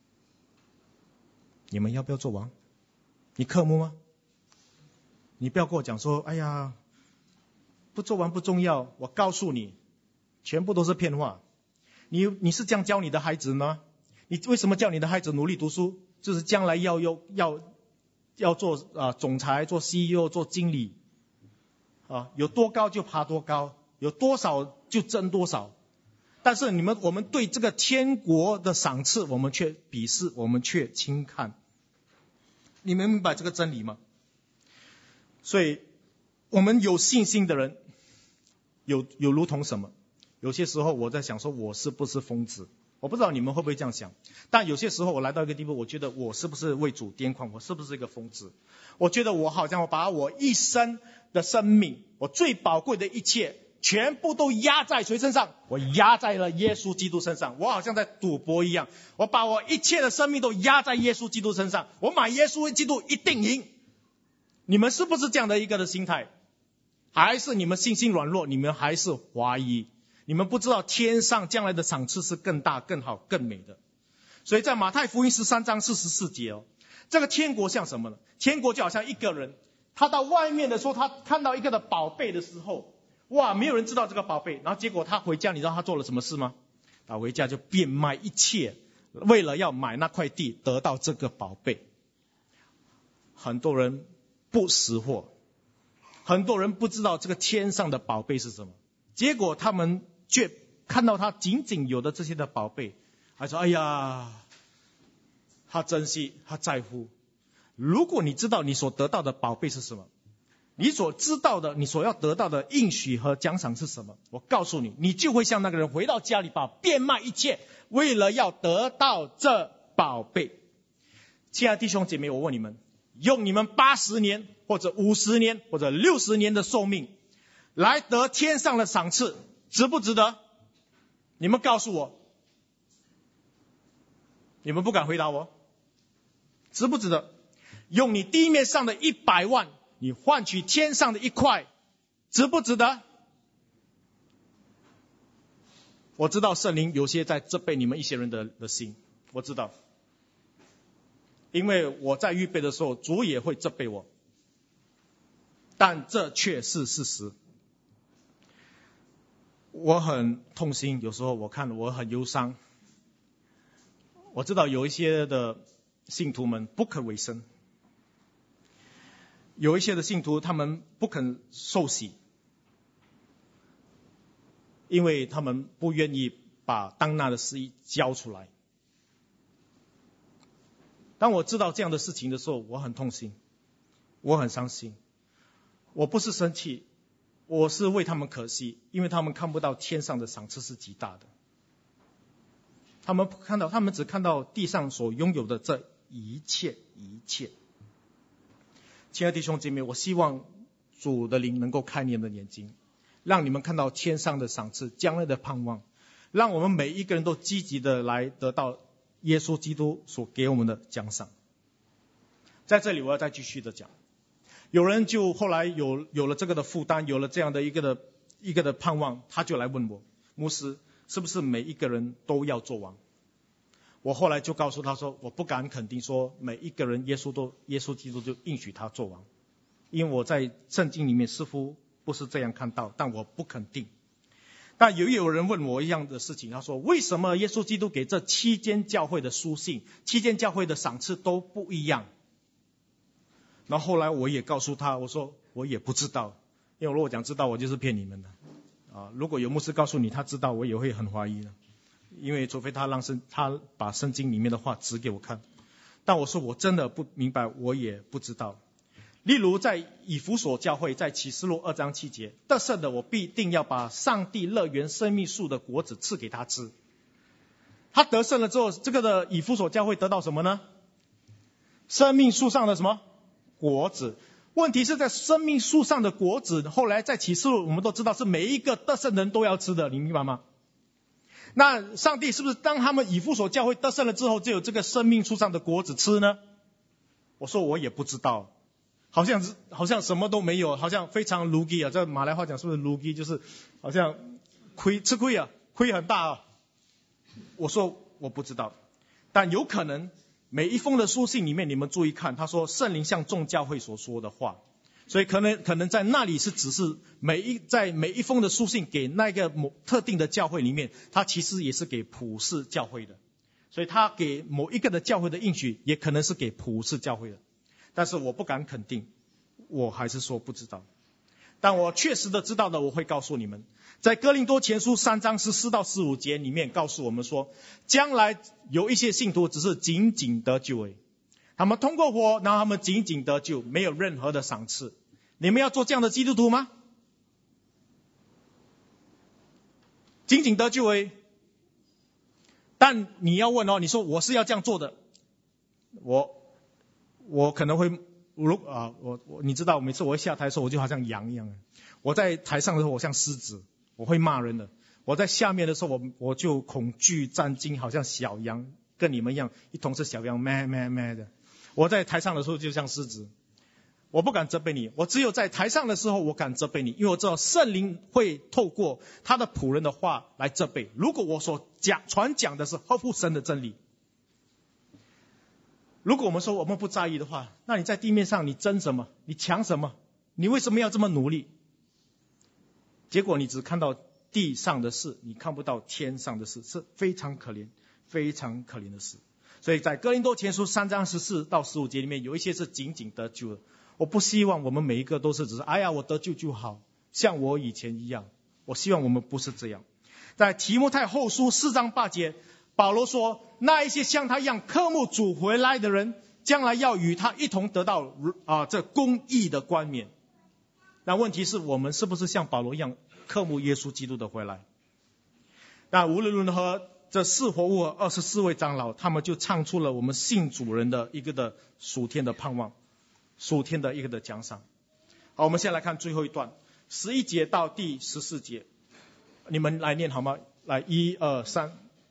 你们要不要做王？你渴慕吗？你不要跟我讲说，哎呀，不做王不重要。我告诉你，全部都是骗话。你你是这样教你的孩子吗？你为什么叫你的孩子努力读书？就是将来要要要要做啊、呃、总裁，做 C E O， 做经理啊，有多高就爬多高，有多少就挣多少。但是你们我们对这个天国的赏赐，我们却鄙视，我们却轻看。你们明白这个真理吗？所以我们有信心的人有有如同什么？有些时候我在想说，我是不是疯子？我不知道你们会不会这样想，但有些时候我来到一个地步，我觉得我是不是为主癫狂？我是不是一个疯子？我觉得我好像我把我一生的生命，我最宝贵的一切，全部都压在谁身上？我压在了耶稣基督身上。我好像在赌博一样，我把我一切的生命都压在耶稣基督身上。我买耶稣基督一定赢。你们是不是这样的一个的心态？还是你们信心软弱？你们还是怀疑？你们不知道天上将来的赏赐是更大、更好、更美的。所以在马太福音十三章四十四节哦，这个天国像什么呢？天国就好像一个人，他到外面的时候，他看到一个的宝贝的时候，哇，没有人知道这个宝贝，然后结果他回家，你知道他做了什么事吗？他回家就变卖一切，为了要买那块地，得到这个宝贝。很多人不识货，很多人不知道这个天上的宝贝是什么，结果他们却看到他仅仅有的这些的宝贝，还说哎呀，他珍惜，他在乎。如果你知道你所得到的宝贝是什么，你所知道的，你所要得到的应许和奖赏是什么，我告诉你，你就会像那个人回到家里，把变卖一切，为了要得到这宝贝。亲爱的弟兄姐妹，我问你们，用你们八十年或者五十年或者六十年的寿命来得天上的赏赐，值不值得？你们告诉我。你们不敢回答我，值不值得？用你地面上的一百万，你换取天上的一块，值不值得？我知道圣灵有些在责备你们一些人的的心，我知道，因为我在预备的时候，主也会责备我，但这却是事实。我很痛心，有时候我看我很忧伤。我知道有一些的信徒们不肯委身，有一些的信徒他们不肯受洗，因为他们不愿意把当纳的事意交出来。当我知道这样的事情的时候，我很痛心，我很伤心。我不是生气，我是为他们可惜，因为他们看不到天上的赏赐是极大的。他们看到，他们只看到地上所拥有的这一切一切。亲爱的弟兄姐妹，我希望主的灵能够开你们的眼睛，让你们看到天上的赏赐，将来的盼望，让我们每一个人都积极的来得到耶稣基督所给我们的奖赏。在这里我要再继续的讲，有人就后来有有了这个的负担，有了这样的一个的一个的盼望，他就来问我，牧师，是不是每一个人都要做王？我后来就告诉他说，我不敢肯定说每一个人耶稣都耶稣基督就应许他做王，因为我在圣经里面似乎不是这样看到，但我不肯定。但也有人问我一样的事情，他说为什么耶稣基督给这七间教会的书信，七间教会的赏赐都不一样？然后后来我也告诉他，我说我也不知道，因为如果讲知道，我就是骗你们的啊。如果有牧师告诉你他知道，我也会很怀疑的，因为除非他让圣他把圣经里面的话指给我看。但我说我真的不明白，我也不知道。 例如在以弗所教会，在启示录二章七节，得胜的我必定要把上帝乐园生命树的果子赐给他吃。他得胜了之后，这个的以弗所教会得到什么呢？生命树上的什么果子？问题是在生命树上的果子，后来在启示录我们都知道是每一个得胜人都要吃的，你明白吗？那上帝是不是当他们以弗所教会得胜了之后，就有这个生命树上的果子吃呢？我说我也不知道，好像好像什么都没有，好像非常卢基啊，这马来话讲是不是卢基？就是好像亏吃亏啊，亏很大啊。我说我不知道，但有可能每一封的书信里面，你们注意看，他说圣灵向众教会所说的话，所以可能可能在那里是只是每一在每一封的书信给那个某特定的教会里面，他其实也是给普世教会的，所以他给某一个的教会的应许，也可能是给普世教会的。但是我不敢肯定，我还是说不知道。但我确实的知道的，我会告诉你们。在哥林多前书三章十四到十五节里面告诉我们说，将来有一些信徒只是仅仅得救而已，他们通过火，然后他们仅仅得救，没有任何的赏赐。你们要做这样的基督徒吗？仅仅得救而已。但你要问哦，你说我是要这样做的，我我可能会如啊，我我你知道，每次我一下台的时候，我就好像羊一样。我在台上的时候，我像狮子，我会骂人的；我在下面的时候，我我就恐惧战惊，好像小羊，跟你们一样，一同是小羊，咩咩咩的。我在台上的时候就像狮子，我不敢责备你，我只有在台上的时候我敢责备你，因为我知道圣灵会透过他的仆人的话来责备。如果我所讲传讲的是合乎神的真理，如果我们说我们不在意的话，那你在地面上你争什么？你抢什么？你为什么要这么努力？结果你只看到地上的事，你看不到天上的事，是非常可怜非常可怜的事。所以在哥林多前书三章十四到十五节里面，有一些是仅仅得救的。我不希望我们每一个都是只是哎呀我得救就好，像我以前一样。我希望我们不是这样。在提摩太后书四章八节，保罗说，那一些像他一样渴慕主回来的人，将来要与他一同得到啊这公义的冠冕。那问题是我们是不是像保罗一样渴慕耶稣基督的回来？那无论如何，这四活物二十四位长老，他们就唱出了我们信主人的一个的属天的盼望，属天的一个的奖赏。好，我们先来看最后一段，十一节到第十四节，你们来念好吗？来，一二三。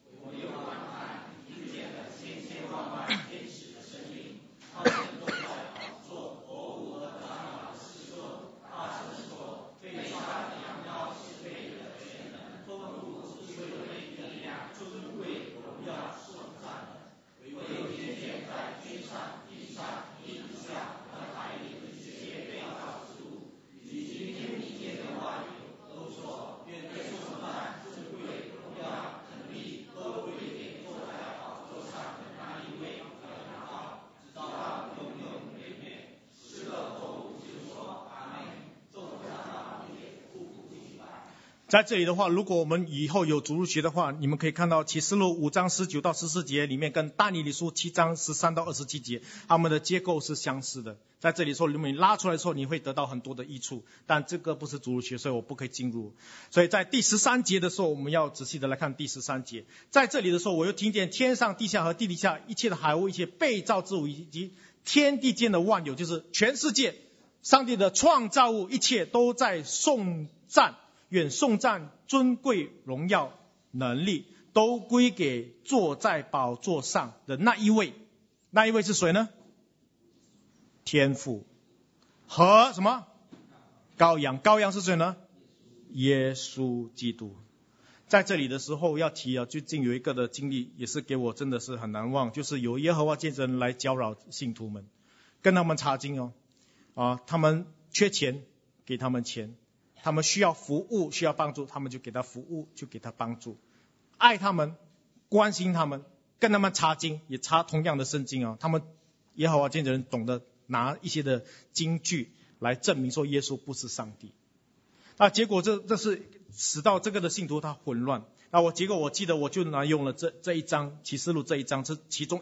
在这里的话，如果我们以后有主日学的话，你们可以看到启示录五章十九到十四节里面跟但以理书七章十三到二十七节，他们的结构是相似的。在这里说，如果你拉出来的时候，你会得到很多的益处，但这个不是主日学，所以我不可以进入。所以在第十三节的时候，我们要仔细的来看第十三节。在这里的时候，我又听见天上地下和地底下一切的海物，一切被造之物，以及天地间的万有，就是全世界上帝的创造物，一切都在颂赞，愿颂赞、尊贵、荣耀、能力都归给坐在宝座上的那一位。那一位是谁呢？天父和什么？羔羊。羔羊是谁呢？耶稣基督。在这里的时候要提啊，最近有一个的经历也是给我真的是很难忘，就是有耶和华见证人来搅扰信徒们，跟他们查经哦，啊，他们缺钱给他们钱，他们需要服务需要帮助，他们就给他服务，就给他帮助，爱他们，关心他们，跟他们查经，也查同样的圣经啊。他们耶和华见证人懂得拿一些的经句来证明说耶稣不是上帝。那结果这这是使到这个的信徒他混乱。那我结果我记得我就拿用了这这一章启示录这一章，是其中一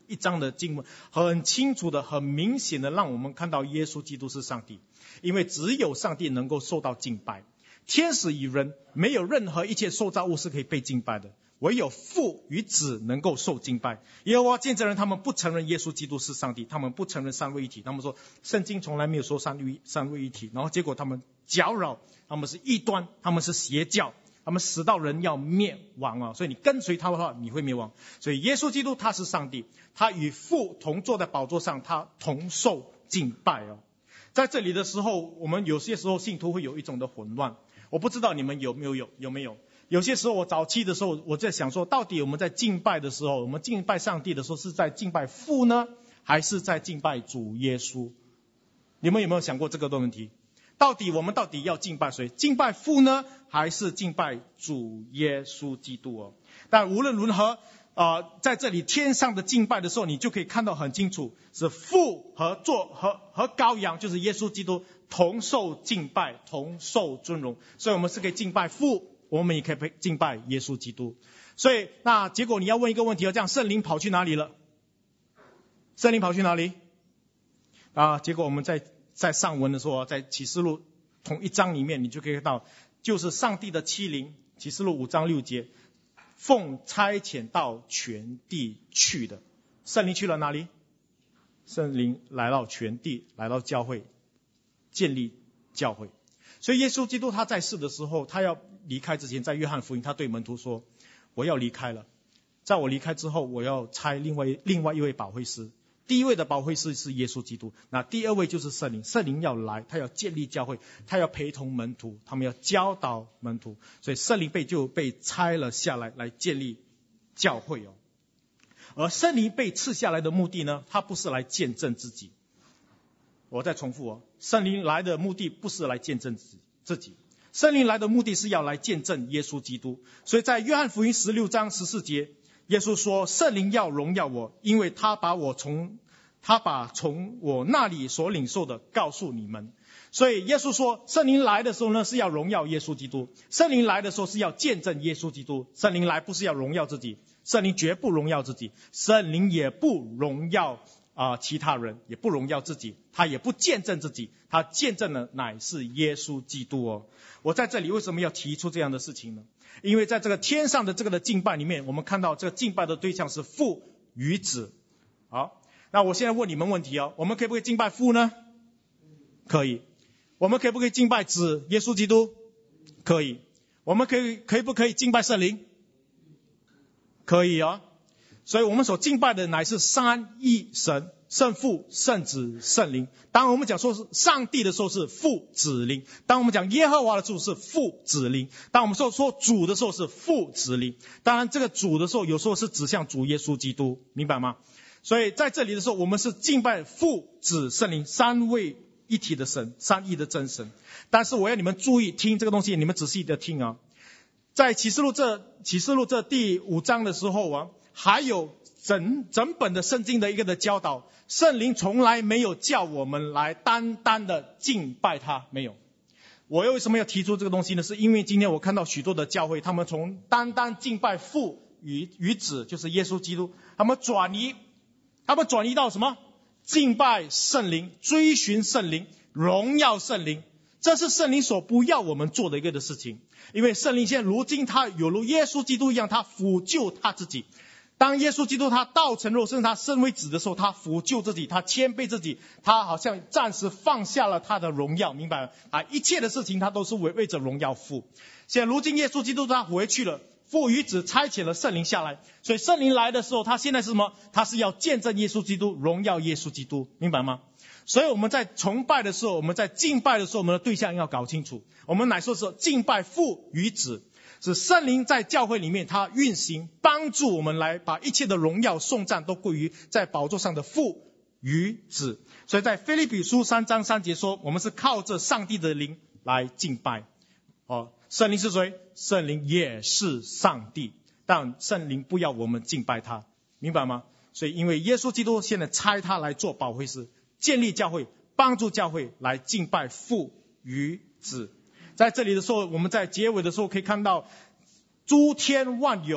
一章的经文，很清楚的、很明显的让我们看到耶稣基督是上帝，因为只有上帝能够受到敬拜，天使与人没有任何一切受造物是可以被敬拜的，唯有父与子能够受敬拜。耶和华见证人他们不承认耶稣基督是上帝，他们不承认三位一体，他们说圣经从来没有说三位三位一体，然后结果他们搅扰，他们是异端，他们是邪教，他们使到人要灭亡啊！所以你跟随他的话，你会灭亡。所以耶稣基督他是上帝，他与父同坐在宝座上，他同受敬拜哦。在这里的时候，我们有些时候信徒会有一种的混乱，我不知道你们有没有有有没有？有些时候我早期的时候，我在想说，到底我们在敬拜的时候，我们敬拜上帝的时候，是在敬拜父呢，还是在敬拜主耶稣？你们有没有想过这个的问题？到底我们到底要敬拜谁？敬拜父呢，还是敬拜主耶稣基督哦？但无论如何，呃，在这里天上的敬拜的时候，你就可以看到很清楚，是父和做和和羔羊，就是耶稣基督同受敬拜，同受尊荣。所以我们是可以敬拜父，我们也可以敬拜耶稣基督。所以那结果你要问一个问题哦，这样圣灵跑去哪里了？圣灵跑去哪里？啊，结果我们在在上文的时候，在启示录同一章里面，你就可以看到，就是上帝的欺凌，启示录五章六节，奉差遣到全地去的。圣灵去了哪里？圣灵来到全地，来到教会，建立教会。所以耶稣基督他在世的时候，他要离开之前，在约翰福音他对门徒说，我要离开了，在我离开之后，我要差另外另外一位保惠师。第一位的保惠师是耶稣基督，那第二位就是圣灵。圣灵要来，他要建立教会，他要陪同门徒，他们要教导门徒，所以圣灵被就被拆了下来，来建立教会哦。而圣灵被赐下来的目的呢，他不是来见证自己。我再重复哦，圣灵来的目的不是来见证自己，圣灵来的目的是要来见证耶稣基督。所以在约翰福音十六章十四节，耶稣说，圣灵要荣耀我，因为他把我从他把从我那里所领受的告诉你们。所以耶稣说，圣灵来的时候呢，是要荣耀耶稣基督，圣灵来的时候是要见证耶稣基督。圣灵来不是要荣耀自己，圣灵绝不荣耀自己，圣灵也不荣耀啊、呃、其他人，也不荣耀自己，他也不见证自己，他见证的乃是耶稣基督哦。我在这里为什么要提出这样的事情呢？因为在这个天上的这个的敬拜里面，我们看到这个敬拜的对象是父与子。好，那我现在问你们问题哦，我们可不可以敬拜父呢？可以。我们可不可以敬拜子耶稣基督？可以。我们可以可以不可以敬拜圣灵？可以哦。所以我们所敬拜的乃是三一神，圣父、圣子、圣灵。当我们讲说是上帝的时候是父子灵，当我们讲耶和华的时候是父子灵，当我们说说主的时候是父子灵。当然这个主的时候有时候是指向主耶稣基督，明白吗？所以在这里的时候，我们是敬拜父子圣灵三位一体的神，三一的真神。但是我要你们注意听这个东西，你们仔细的听啊。在启示录这启示录这第五章的时候啊，还有整整本的圣经的一个的教导，圣灵从来没有叫我们来单单的敬拜他，没有。我又为什么要提出这个东西呢？是因为今天我看到许多的教会，他们从单单敬拜父与与子，就是耶稣基督，他们转移，他们转移到什么？敬拜圣灵，追寻圣灵，荣耀圣灵。这是圣灵所不要我们做的一个的事情。因为圣灵现在如今他有如耶稣基督一样，他辅救他自己。当耶稣基督他道成肉身，他身为子的时候，他辅救自己，他谦卑自己，他好像暂时放下了他的荣耀，明白吗？啊，一切的事情他都是为为着荣耀父。现在如今耶稣基督他回去了，父与子差遣了圣灵下来，所以圣灵来的时候，他现在是什么？他是要见证耶稣基督，荣耀耶稣基督，明白吗？所以我们在崇拜的时候，我们在敬拜的时候，我们的对象要搞清楚。我们乃说是敬拜父与子，是圣灵在教会里面他运行，帮助我们来把一切的荣耀颂赞都归于在宝座上的父与子。所以在腓立比书三章三节说，我们是靠着上帝的灵来敬拜。哦，圣灵是谁？圣灵也是上帝，但圣灵不要我们敬拜他，明白吗？所以因为耶稣基督现在差他来做保惠师，建立教会，帮助教会来敬拜父与子。在这里的时候，我们在结尾的时候可以看到诸天万有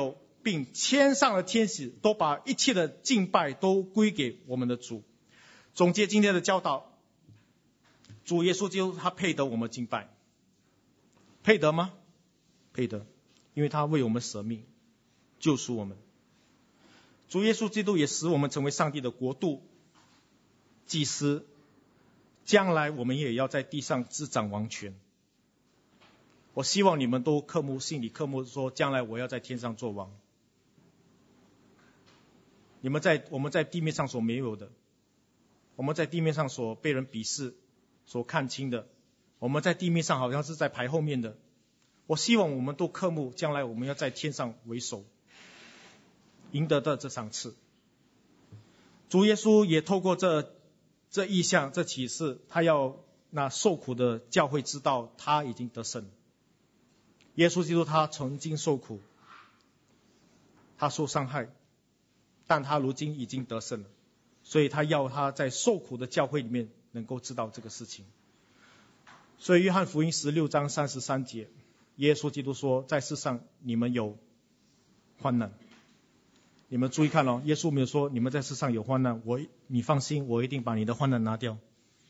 并天上的天使都把一切的敬拜都归给我们的主。总结今天的教导，主耶稣基督他配得我们敬拜，配得吗？配得，因为他为我们舍命，救赎我们。主耶稣基督也使我们成为上帝的国度、祭司，将来我们也要在地上执掌王权。我希望你们都渴慕，心里渴慕说，将来我要在天上做王。你们在我们在地面上所没有的，我们在地面上所被人鄙视、所看轻的，我们在地面上好像是在排后面的。我希望我们都渴慕，将来我们要在天上为首，赢得的这赏赐。主耶稣也透过这这异象、这启示，他要那受苦的教会知道，他已经得胜。耶稣基督他曾经受苦，他受伤害，但他如今已经得胜了，所以他要他在受苦的教会里面能够知道这个事情。所以约翰福音十六章三十三节，耶稣基督说，在世上你们有患难。你们注意看哦，耶稣没有说你们在世上有患难，我你放心，我一定把你的患难拿掉。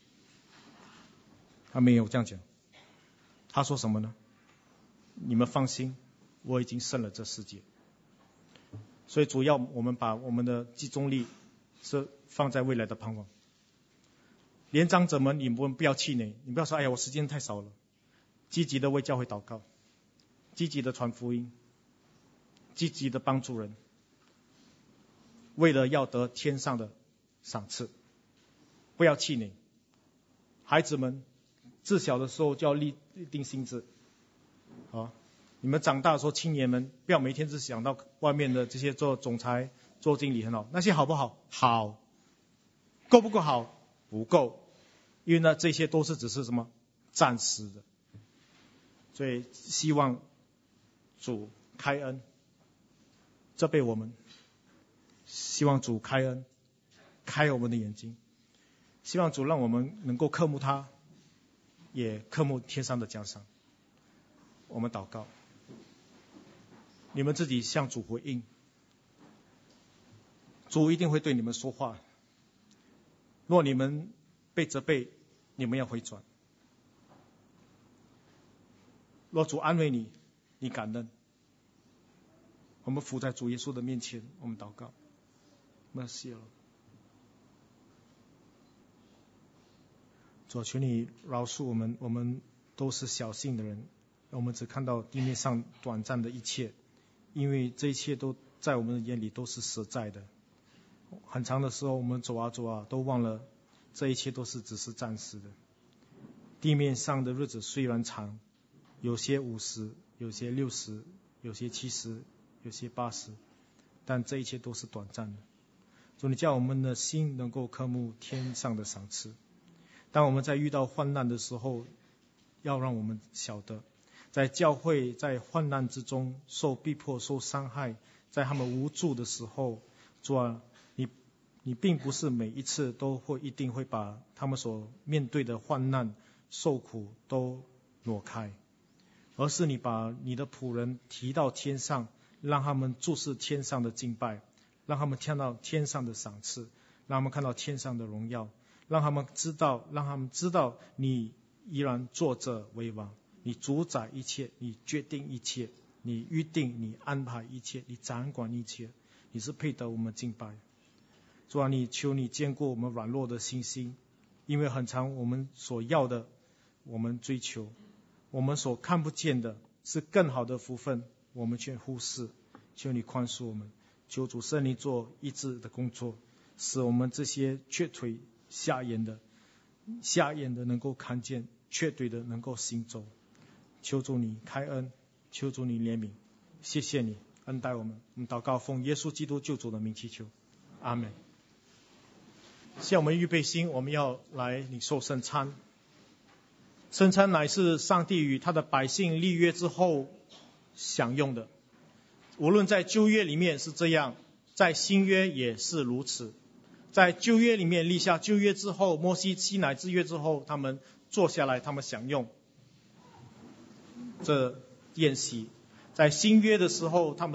他没有这样讲。他说什么呢？你们放心，我已经胜了这世界。所以主要我们把我们的集中力是放在未来的盼望。年长者们，你们不要气馁，你不要说哎呀我时间太少了，积极的为教会祷告，积极的传福音，积极的帮助人，为了要得天上的赏赐，不要气馁。孩子们自小的时候就要立定心志。好，你们长大的时候，青年们不要每天只想到外面的这些做总裁、做经理很好，那些好不好？好，够不够好？不够，因为呢这些都是只是什么暂时的。所以希望主开恩，责备我们，希望主开恩，开我们的眼睛，希望主让我们能够渴慕他，也渴慕天上的奖赏。我们祷告，你们自己向主回应，主一定会对你们说话。若你们被责备，你们要回转；若主安慰你，你感恩。我们伏在主耶稣的面前，我们祷告。Mercy Lord， 主，求你饶恕我们，我们都是小信的人，我们只看到地面上短暂的一切，因为这一切都在我们的眼里都是实在的。很长的时候我们走啊走啊，都忘了这一切都是只是暂时的。地面上的日子虽然长，有些五十，有些六十，有些七十，有些八十，但这一切都是短暂的。主，你叫我们的心能够渴慕天上的赏赐。当我们在遇到患难的时候，要让我们晓得，在教会在患难之中受逼迫、受伤害，在他们无助的时候，主啊，你你并不是每一次都会一定会把他们所面对的患难、受苦都挪开，而是你把你的仆人提到天上，让他们注视天上的敬拜，让他们看到天上的赏赐，让他们看到天上的荣耀，让他们知道，让他们知道你依然坐着为王，你主宰一切，你决定一切，你预定，你安排一切，你掌管一切，你是配得我们敬拜。主啊，你求你坚固我们软弱的信心，因为很常我们所要的，我们追求，我们所看不见的是更好的福分，我们却忽视。求你宽恕我们，求主圣灵做医治的工作，使我们这些瘸腿瞎眼的瞎眼的能够看见，瘸腿的能够行走。求主你开恩，求主你怜悯，谢谢你恩待我们。我们祷告奉耶稣基督救主的名祈求，阿们。现在我们预备心，我们要来领受圣餐。圣餐乃是上帝与他的百姓立约之后享用的，无论在旧约里面是这样，在新约也是如此。在旧约里面立下旧约之后，摩西西乃之约之后，他们坐下来，他们享用这宴席。在新约的时候，他们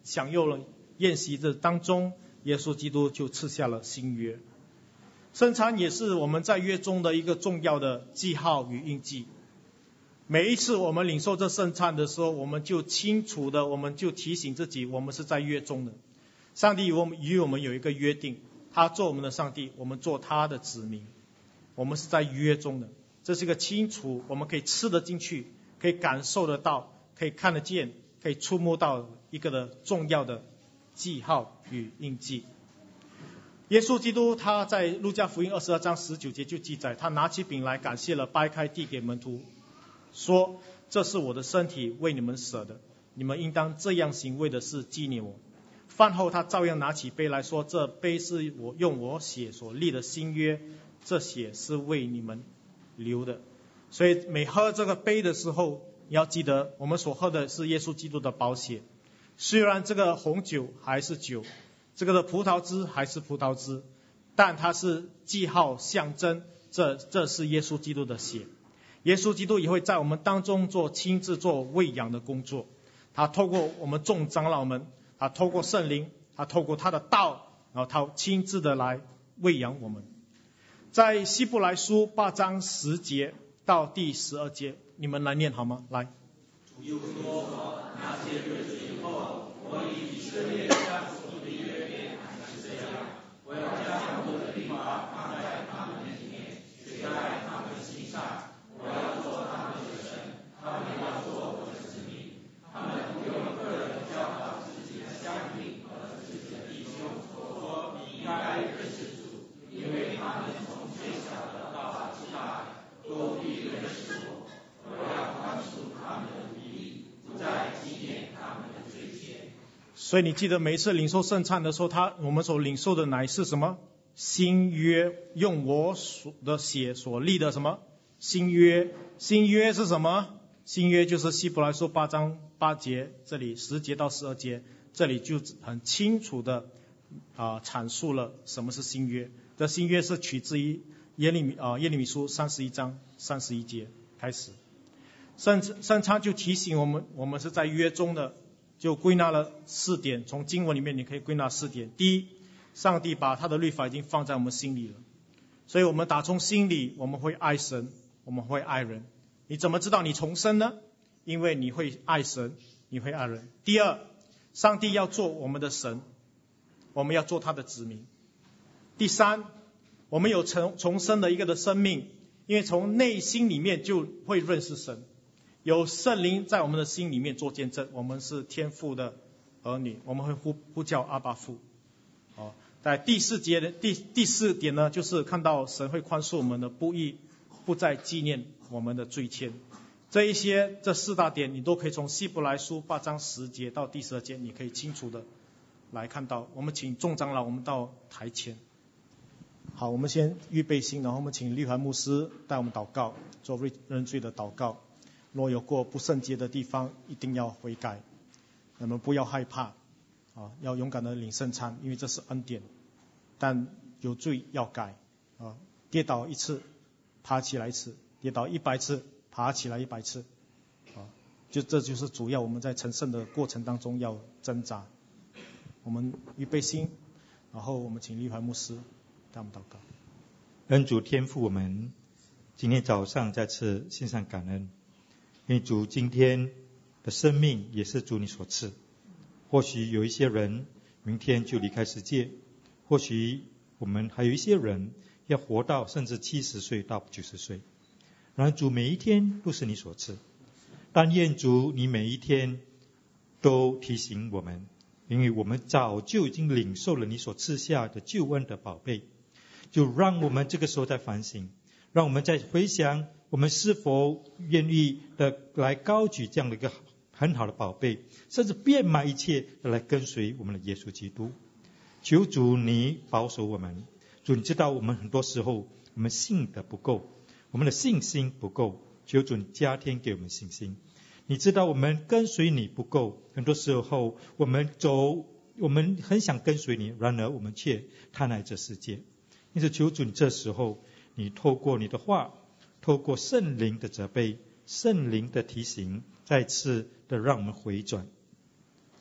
享用了宴席的当中，耶稣基督就赐下了新约。圣餐也是我们在约中的一个重要的记号与印记。每一次我们领受这圣餐的时候，我们就清楚的，我们就提醒自己，我们是在约中的。上帝与我们与我们有一个约定，他做我们的上帝，我们做他的子民，我们是在约中的。这是一个清楚，我们可以吃得进去，可以感受得到，可以看得见，可以触摸到一个的重要的记号与印记。耶稣基督他在路加福音二十二章十九节就记载，他拿起饼来感谢了，掰开递给门徒，说：这是我的身体，为你们舍的，你们应当这样行，为的是纪念我。饭后他照样拿起杯来说：这杯是我用我血所立的新约，这血是为你们流的。所以每喝这个杯的时候，你要记得我们所喝的是耶稣基督的宝血。虽然这个红酒还是酒，这个的葡萄汁还是葡萄汁，但它是记号象征，这这是耶稣基督的血。耶稣基督也会在我们当中做亲自做喂养的工作，他透过我们众长老们，他透过圣灵，他透过他的道，然后他亲自的来喂养我们。在希伯来书八章十节到第十二节，你们来念好吗？来。 主又说：那些日子以后，我以以色列家所立的约典还是这样，我要将我的律法放在他们里面，写在他们心上。我要做他们的神，他们要做我的子民。他们不用个人教导自己的乡邻和自己的弟兄，说你应该认识主，因为他们从最小的到最大的都必认识我。我要宽恕他们的不义，不再纪念他们的罪愆。 所以你记得每一次领受圣餐的时候，他我们所领受的乃是什么？新约，用我所的血所立的什么？新约。新约是什么？新约就是希伯来书八章八节，这里十节到十二节，这里就很清楚的啊、呃、阐述了什么是新约。这新约是取自于耶利米啊、呃、耶利米书三十一章三十一节开始。圣圣餐就提醒我们，我们是在约中的，就归纳了四点。从经文里面你可以归纳四点。第一，上帝把他的律法已经放在我们心里了，所以我们打从心里，我们会爱神，我们会爱人。你怎么知道你重生呢？因为你会爱神，你会爱人。第二，上帝要做我们的神，我们要做他的子民。第三，我们有重重生的一个的生命，因为从内心里面就会认识神，有圣灵在我们的心里面做见证，我们是天父的儿女，我们会呼呼叫阿爸父。好，在第四节的第第四点呢，就是看到神会宽恕我们的不义，不再纪念我们的罪愆。这一些这四大点，你都可以从希伯来书八章十节到第十二节，你可以清楚的来看到。我们请众长老，我们到台前。好，我们先预备心，然后我们请立怀牧师带我们祷告，做认罪的祷告。若有过不圣洁的地方，一定要悔改。我们不要害怕啊，要勇敢的领圣餐，因为这是恩典。但有罪要改啊，跌倒一次，爬起来一次；跌倒一百次，爬起来一百次。啊，就这就是主要我们在成圣的过程当中要挣扎。我们预备心，然后我们请立怀牧师带我们祷告。 恩主天父，我们今天早上再次献上感恩，因为主今天的生命也是主你所赐。或许有一些人明天就离开世界，或许我们还有一些人要活到甚至七十岁到九十岁。然而主每一天都是你所赐，但愿主你每一天都提醒我们，因为我们早就已经领受了你所赐下的救恩的宝贝，就让我们这个时候再反省，让我们再回想我们是否愿意的来高举这样的一个很好的宝贝，甚至变卖一切的来跟随我们的耶稣基督。求主你保守我们，主你知道我们很多时候我们信的不够，我们的信心不够，求主你加添给我们信心。你知道我们跟随你不够，很多时候我们走，我们很想跟随你，然而我们却贪爱这世界。因此求主你这时候你透过你的话，透过圣灵的责备，圣灵的提醒，再次的让我们回转。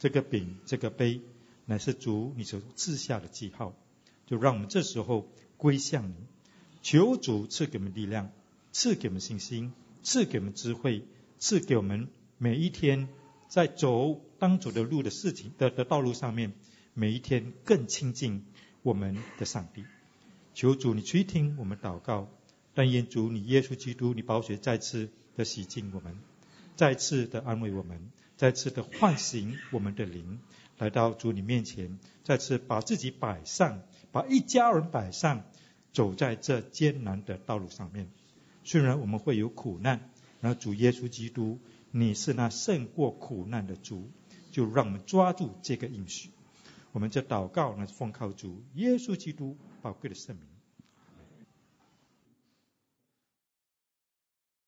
这个饼这个杯乃是主你所赐下的记号，就让我们这时候归向你，求主赐给我们力量，赐给我们信心，赐给我们智慧，赐给我们每一天在走当走的路的事情 的, 的道路上面，每一天更亲近我们的上帝。求主你垂听我们祷告，但愿主你耶稣基督你宝血再次的洗净我们，再次的安慰我们，再次的唤醒我们的灵，来到主你面前，再次把自己摆上，把一家人摆上，走在这艰难的道路上面。虽然我们会有苦难，然后主耶稣基督你是那胜过苦难的主，就让我们抓住这个应许。我们这祷告呢，奉靠主耶稣基督宝贵的圣名。